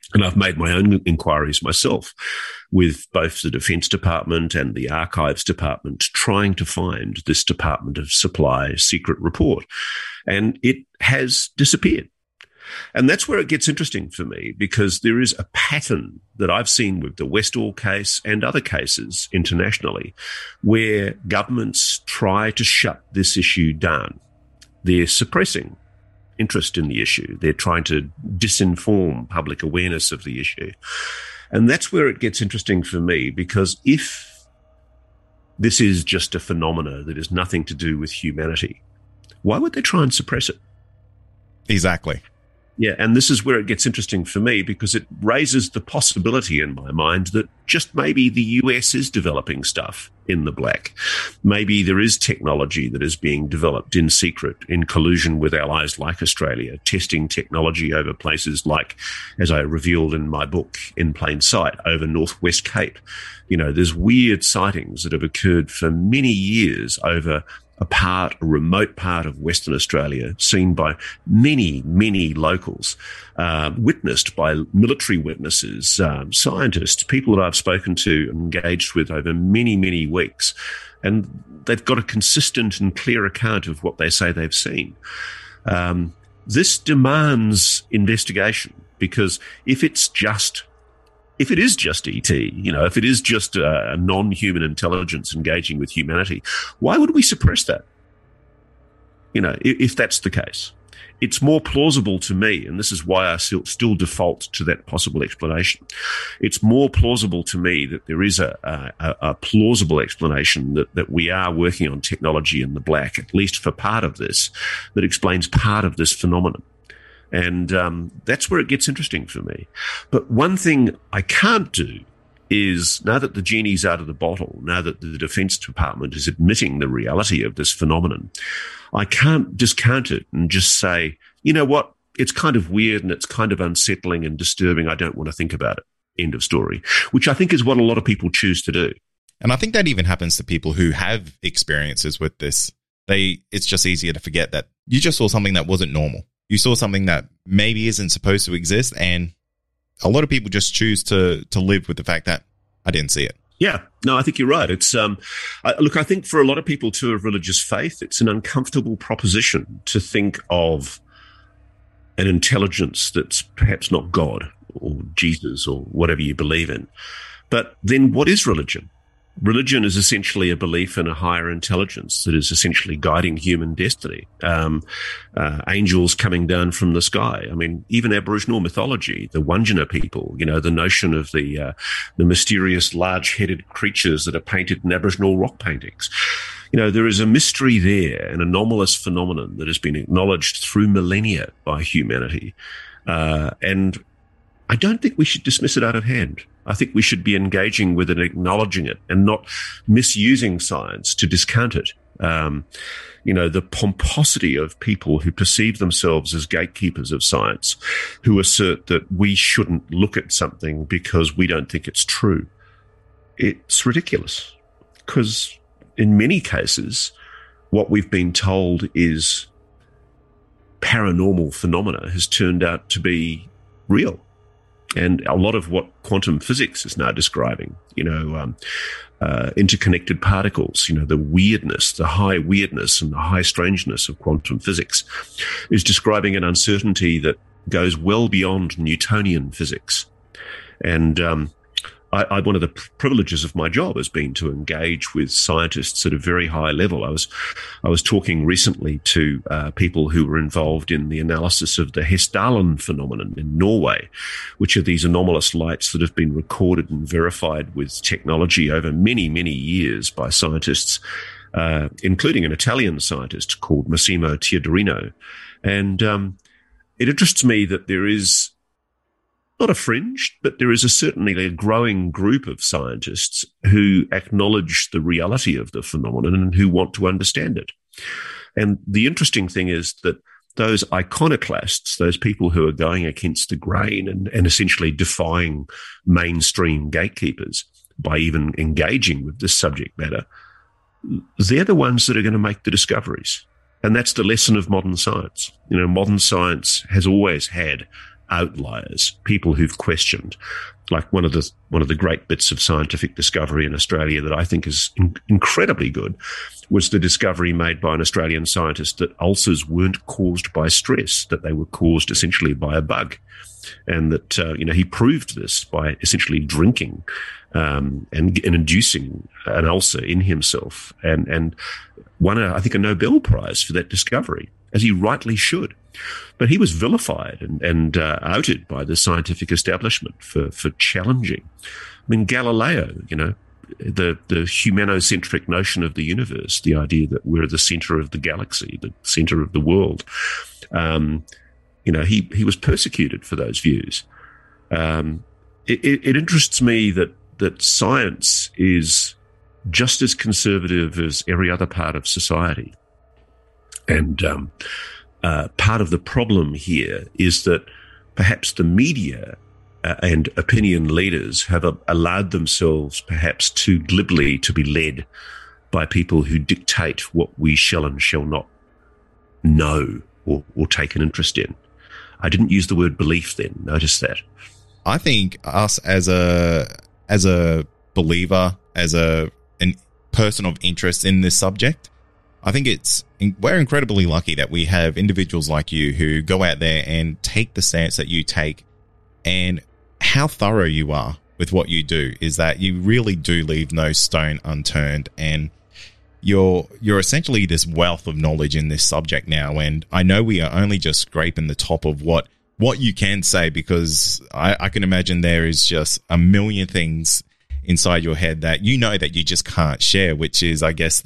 And I've made my own inquiries myself with both the Defence Department and the Archives Department, trying to find this Department of Supply secret report. And it has disappeared. And that's where it gets interesting for me, because there is a pattern that I've seen with the Westall case and other cases internationally where governments try to shut this issue down. They're suppressing interest in the issue. They're trying to disinform public awareness of the issue. And that's where it gets interesting for me, because if this is just a phenomena that has nothing to do with humanity, why would they try and suppress it? Exactly. Yeah, and this is where it gets interesting for me, because it raises the possibility in my mind that just maybe the US is developing stuff in the black. Maybe there is technology that is being developed in secret, in collusion with allies like Australia, testing technology over places like, as I revealed in my book, In Plain Sight, over Northwest Cape. You know, there's weird sightings that have occurred for many years over a remote part of Western Australia, seen by many, many locals, witnessed by military witnesses, scientists, people that I've spoken to and engaged with over many, many weeks. And they've got a consistent and clear account of what they say they've seen. This demands investigation, because if it is just ET, you know, if it is just a non-human intelligence engaging with humanity, why would we suppress that? You know, if that's the case, it's more plausible to me, and this is why I still default to that possible explanation. It's more plausible to me that there is a plausible explanation that we are working on technology in the black, at least for part of this, that explains part of this phenomenon. And that's where it gets interesting for me. But one thing I can't do is, now that the genie's out of the bottle, now that the Defence Department is admitting the reality of this phenomenon, I can't discount it and just say, you know what, it's kind of weird and it's kind of unsettling and disturbing. I don't want to think about it. End of story, which I think is what a lot of people choose to do. And I think that even happens to people who have experiences with this. It's just easier to forget that you just saw something that wasn't normal. You saw something that maybe isn't supposed to exist, and a lot of people just choose to live with the fact that I didn't see it. Yeah, no, I think you're right. It's look, I think for a lot of people too of religious faith, it's an uncomfortable proposition to think of an intelligence that's perhaps not God or Jesus or whatever you believe in. But then what is religion? Religion is essentially a belief in a higher intelligence that is essentially guiding human destiny. Angels coming down from the sky. I mean, even Aboriginal mythology, the Wandjina people, you know, the notion of the mysterious large-headed creatures that are painted in Aboriginal rock paintings. You know, there is a mystery there, an anomalous phenomenon that has been acknowledged through millennia by humanity. And I don't think we should dismiss it out of hand. I think we should be engaging with it, acknowledging it, and not misusing science to discount it. You know, the pomposity of people who perceive themselves as gatekeepers of science, who assert that we shouldn't look at something because we don't think it's true. It's ridiculous, because in many cases, what we've been told is paranormal phenomena has turned out to be real. And a lot of what quantum physics is now describing, you know, interconnected particles, you know, the weirdness, the high weirdness and the high strangeness of quantum physics is describing an uncertainty that goes well beyond Newtonian physics. And one of the privileges of my job has been to engage with scientists at a very high level. I was talking recently to people who were involved in the analysis of the Hessdalen phenomenon in Norway, which are these anomalous lights that have been recorded and verified with technology over many, many years by scientists, including an Italian scientist called Massimo Teodorino. And it interests me that there is not a fringe, but there is certainly a growing group of scientists who acknowledge the reality of the phenomenon and who want to understand it. And the interesting thing is that those iconoclasts, those people who are going against the grain and essentially defying mainstream gatekeepers by even engaging with this subject matter, they're the ones that are going to make the discoveries. And that's the lesson of modern science. You know, modern science has always had outliers, people who've questioned. Like one of the great bits of scientific discovery in Australia that I think is incredibly good was the discovery made by an Australian scientist that ulcers weren't caused by stress, that they were caused essentially by a bug. And that, he proved this by essentially drinking and inducing an ulcer in himself, and won, I think, a Nobel Prize for that discovery, as he rightly should. But he was vilified and outed by the scientific establishment for challenging. I mean, Galileo, the humanocentric notion of the universe, the idea that we're the center of the galaxy, the center of the world. He was persecuted for those views. It interests me that science is just as conservative as every other part of society. And part of the problem here is that perhaps the media and opinion leaders have allowed themselves perhaps too glibly to be led by people who dictate what we shall and shall not know or take an interest in. I didn't use the word belief then. Notice that. I think us as a believer, as a person of interest in this subject, I think we're incredibly lucky that we have individuals like you who go out there and take the stance that you take, and how thorough you are with what you do is that you really do leave no stone unturned, and you're essentially this wealth of knowledge in this subject now. And I know we are only just scraping the top of what you can say, because I can imagine there is just a million things inside your head that that you just can't share, which is, I guess,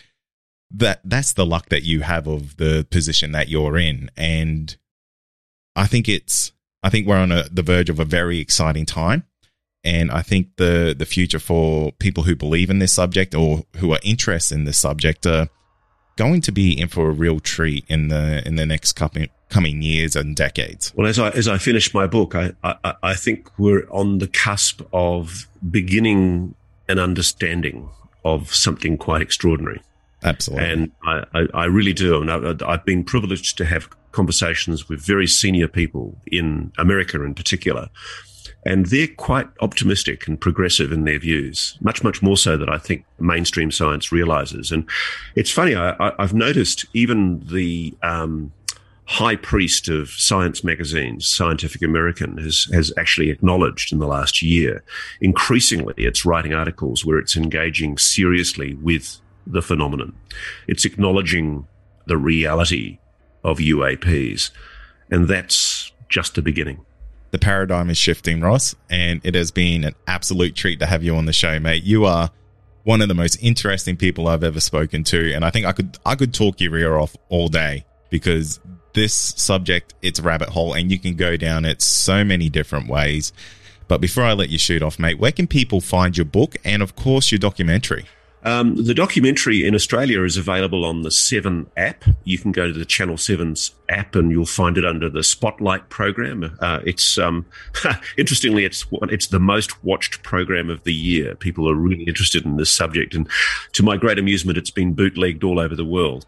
that's the luck that you have of the position that you're in. And I think we're on the verge of a very exciting time. And I think the future for people who believe in this subject or who are interested in this subject are going to be in for a real treat in the next coming years and decades. Well, as I finish my book, I think we're on the cusp of beginning an understanding of something quite extraordinary. Absolutely. And I really do. And I've been privileged to have conversations with very senior people in America in particular. And they're quite optimistic and progressive in their views, much, much more so than I think mainstream science realizes. And it's funny, I've noticed even the high priest of science magazines, Scientific American, has actually acknowledged in the last year, increasingly it's writing articles where it's engaging seriously with the phenomenon. It's acknowledging the reality of UAPs. And that's just the beginning. The paradigm is shifting, Ross, and it has been an absolute treat to have you on the show, mate. You are one of the most interesting people I've ever spoken to, and I think I could talk your ear off all day, because this subject, it's a rabbit hole, and you can go down it so many different ways. But before I let you shoot off, mate, where can people find your book and, of course, your documentary? The documentary in Australia is available on the 7 app. You can go to the Channel 7's app and you'll find it under the Spotlight program. It's interestingly, it's the most watched program of the year. People are really interested in this subject, and to my great amusement, it's been bootlegged all over the world.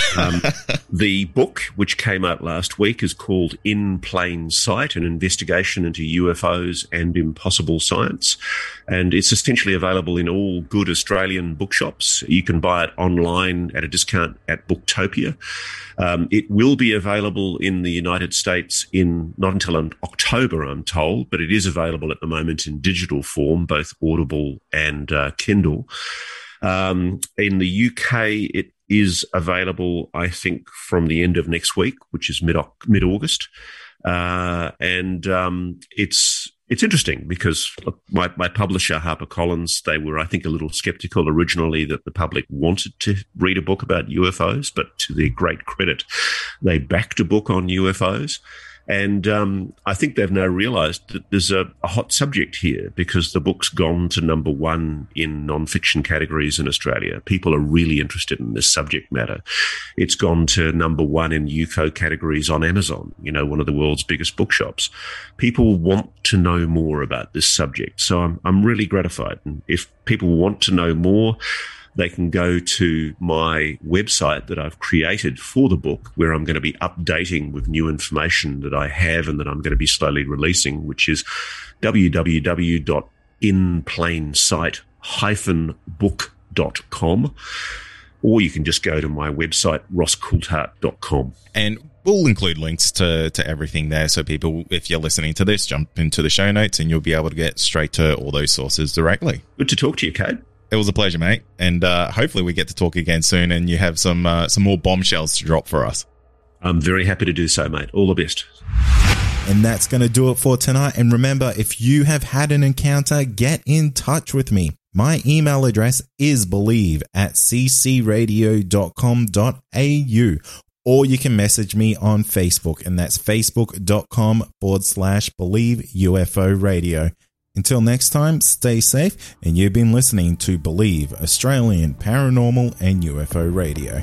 The book, which came out last week, is called In Plain Sight, an investigation into UFOs and impossible science. And it's essentially available in all good Australian bookshops. You can buy it online at a discount at Booktopia. It will be available in the United States not until October, I'm told, but it is available at the moment in digital form, both Audible and Kindle. In the UK, it is available, I think, from the end of next week, which is mid-August. It's interesting because my publisher, HarperCollins, they were, I think, a little skeptical originally that the public wanted to read a book about UFOs, but to their great credit, they backed a book on UFOs. And I think they've now realized that there's a hot subject here because the book's gone to number 1 in non-fiction categories in Australia. People are really interested in this subject matter. It's gone to number 1 in UFO categories on Amazon, one of the world's biggest bookshops. People want to know more about this subject. So I'm really gratified. And if people want to know more, they can go to my website that I've created for the book, where I'm going to be updating with new information that I have and that I'm going to be slowly releasing, which is www.inplainsight-book.com. Or you can just go to my website, rosscoulthart.com. And we'll include links to everything there. So people, if you're listening to this, jump into the show notes and you'll be able to get straight to all those sources directly. Good to talk to you, Cade. It was a pleasure, mate. And hopefully we get to talk again soon and you have some more bombshells to drop for us. I'm very happy to do so, mate. All the best. And that's going to do it for tonight. And remember, if you have had an encounter, get in touch with me. My email address is believe@ccradio.com.au, or you can message me on Facebook, and that's facebook.com/Believe UFO Radio. Until next time, stay safe, and you've been listening to Believe Australian Paranormal and UFO Radio.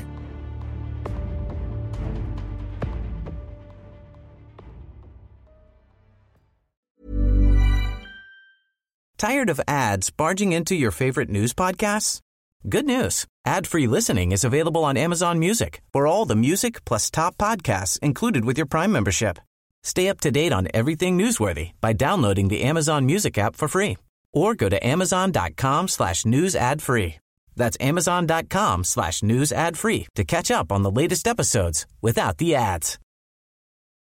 Tired of ads barging into your favorite news podcasts? Good news. Ad-free listening is available on Amazon Music for all the music plus top podcasts included with your Prime membership. Stay up to date on everything newsworthy by downloading the Amazon Music app for free or go to amazon.com/news ad free. That's amazon.com/news ad free to catch up on the latest episodes without the ads.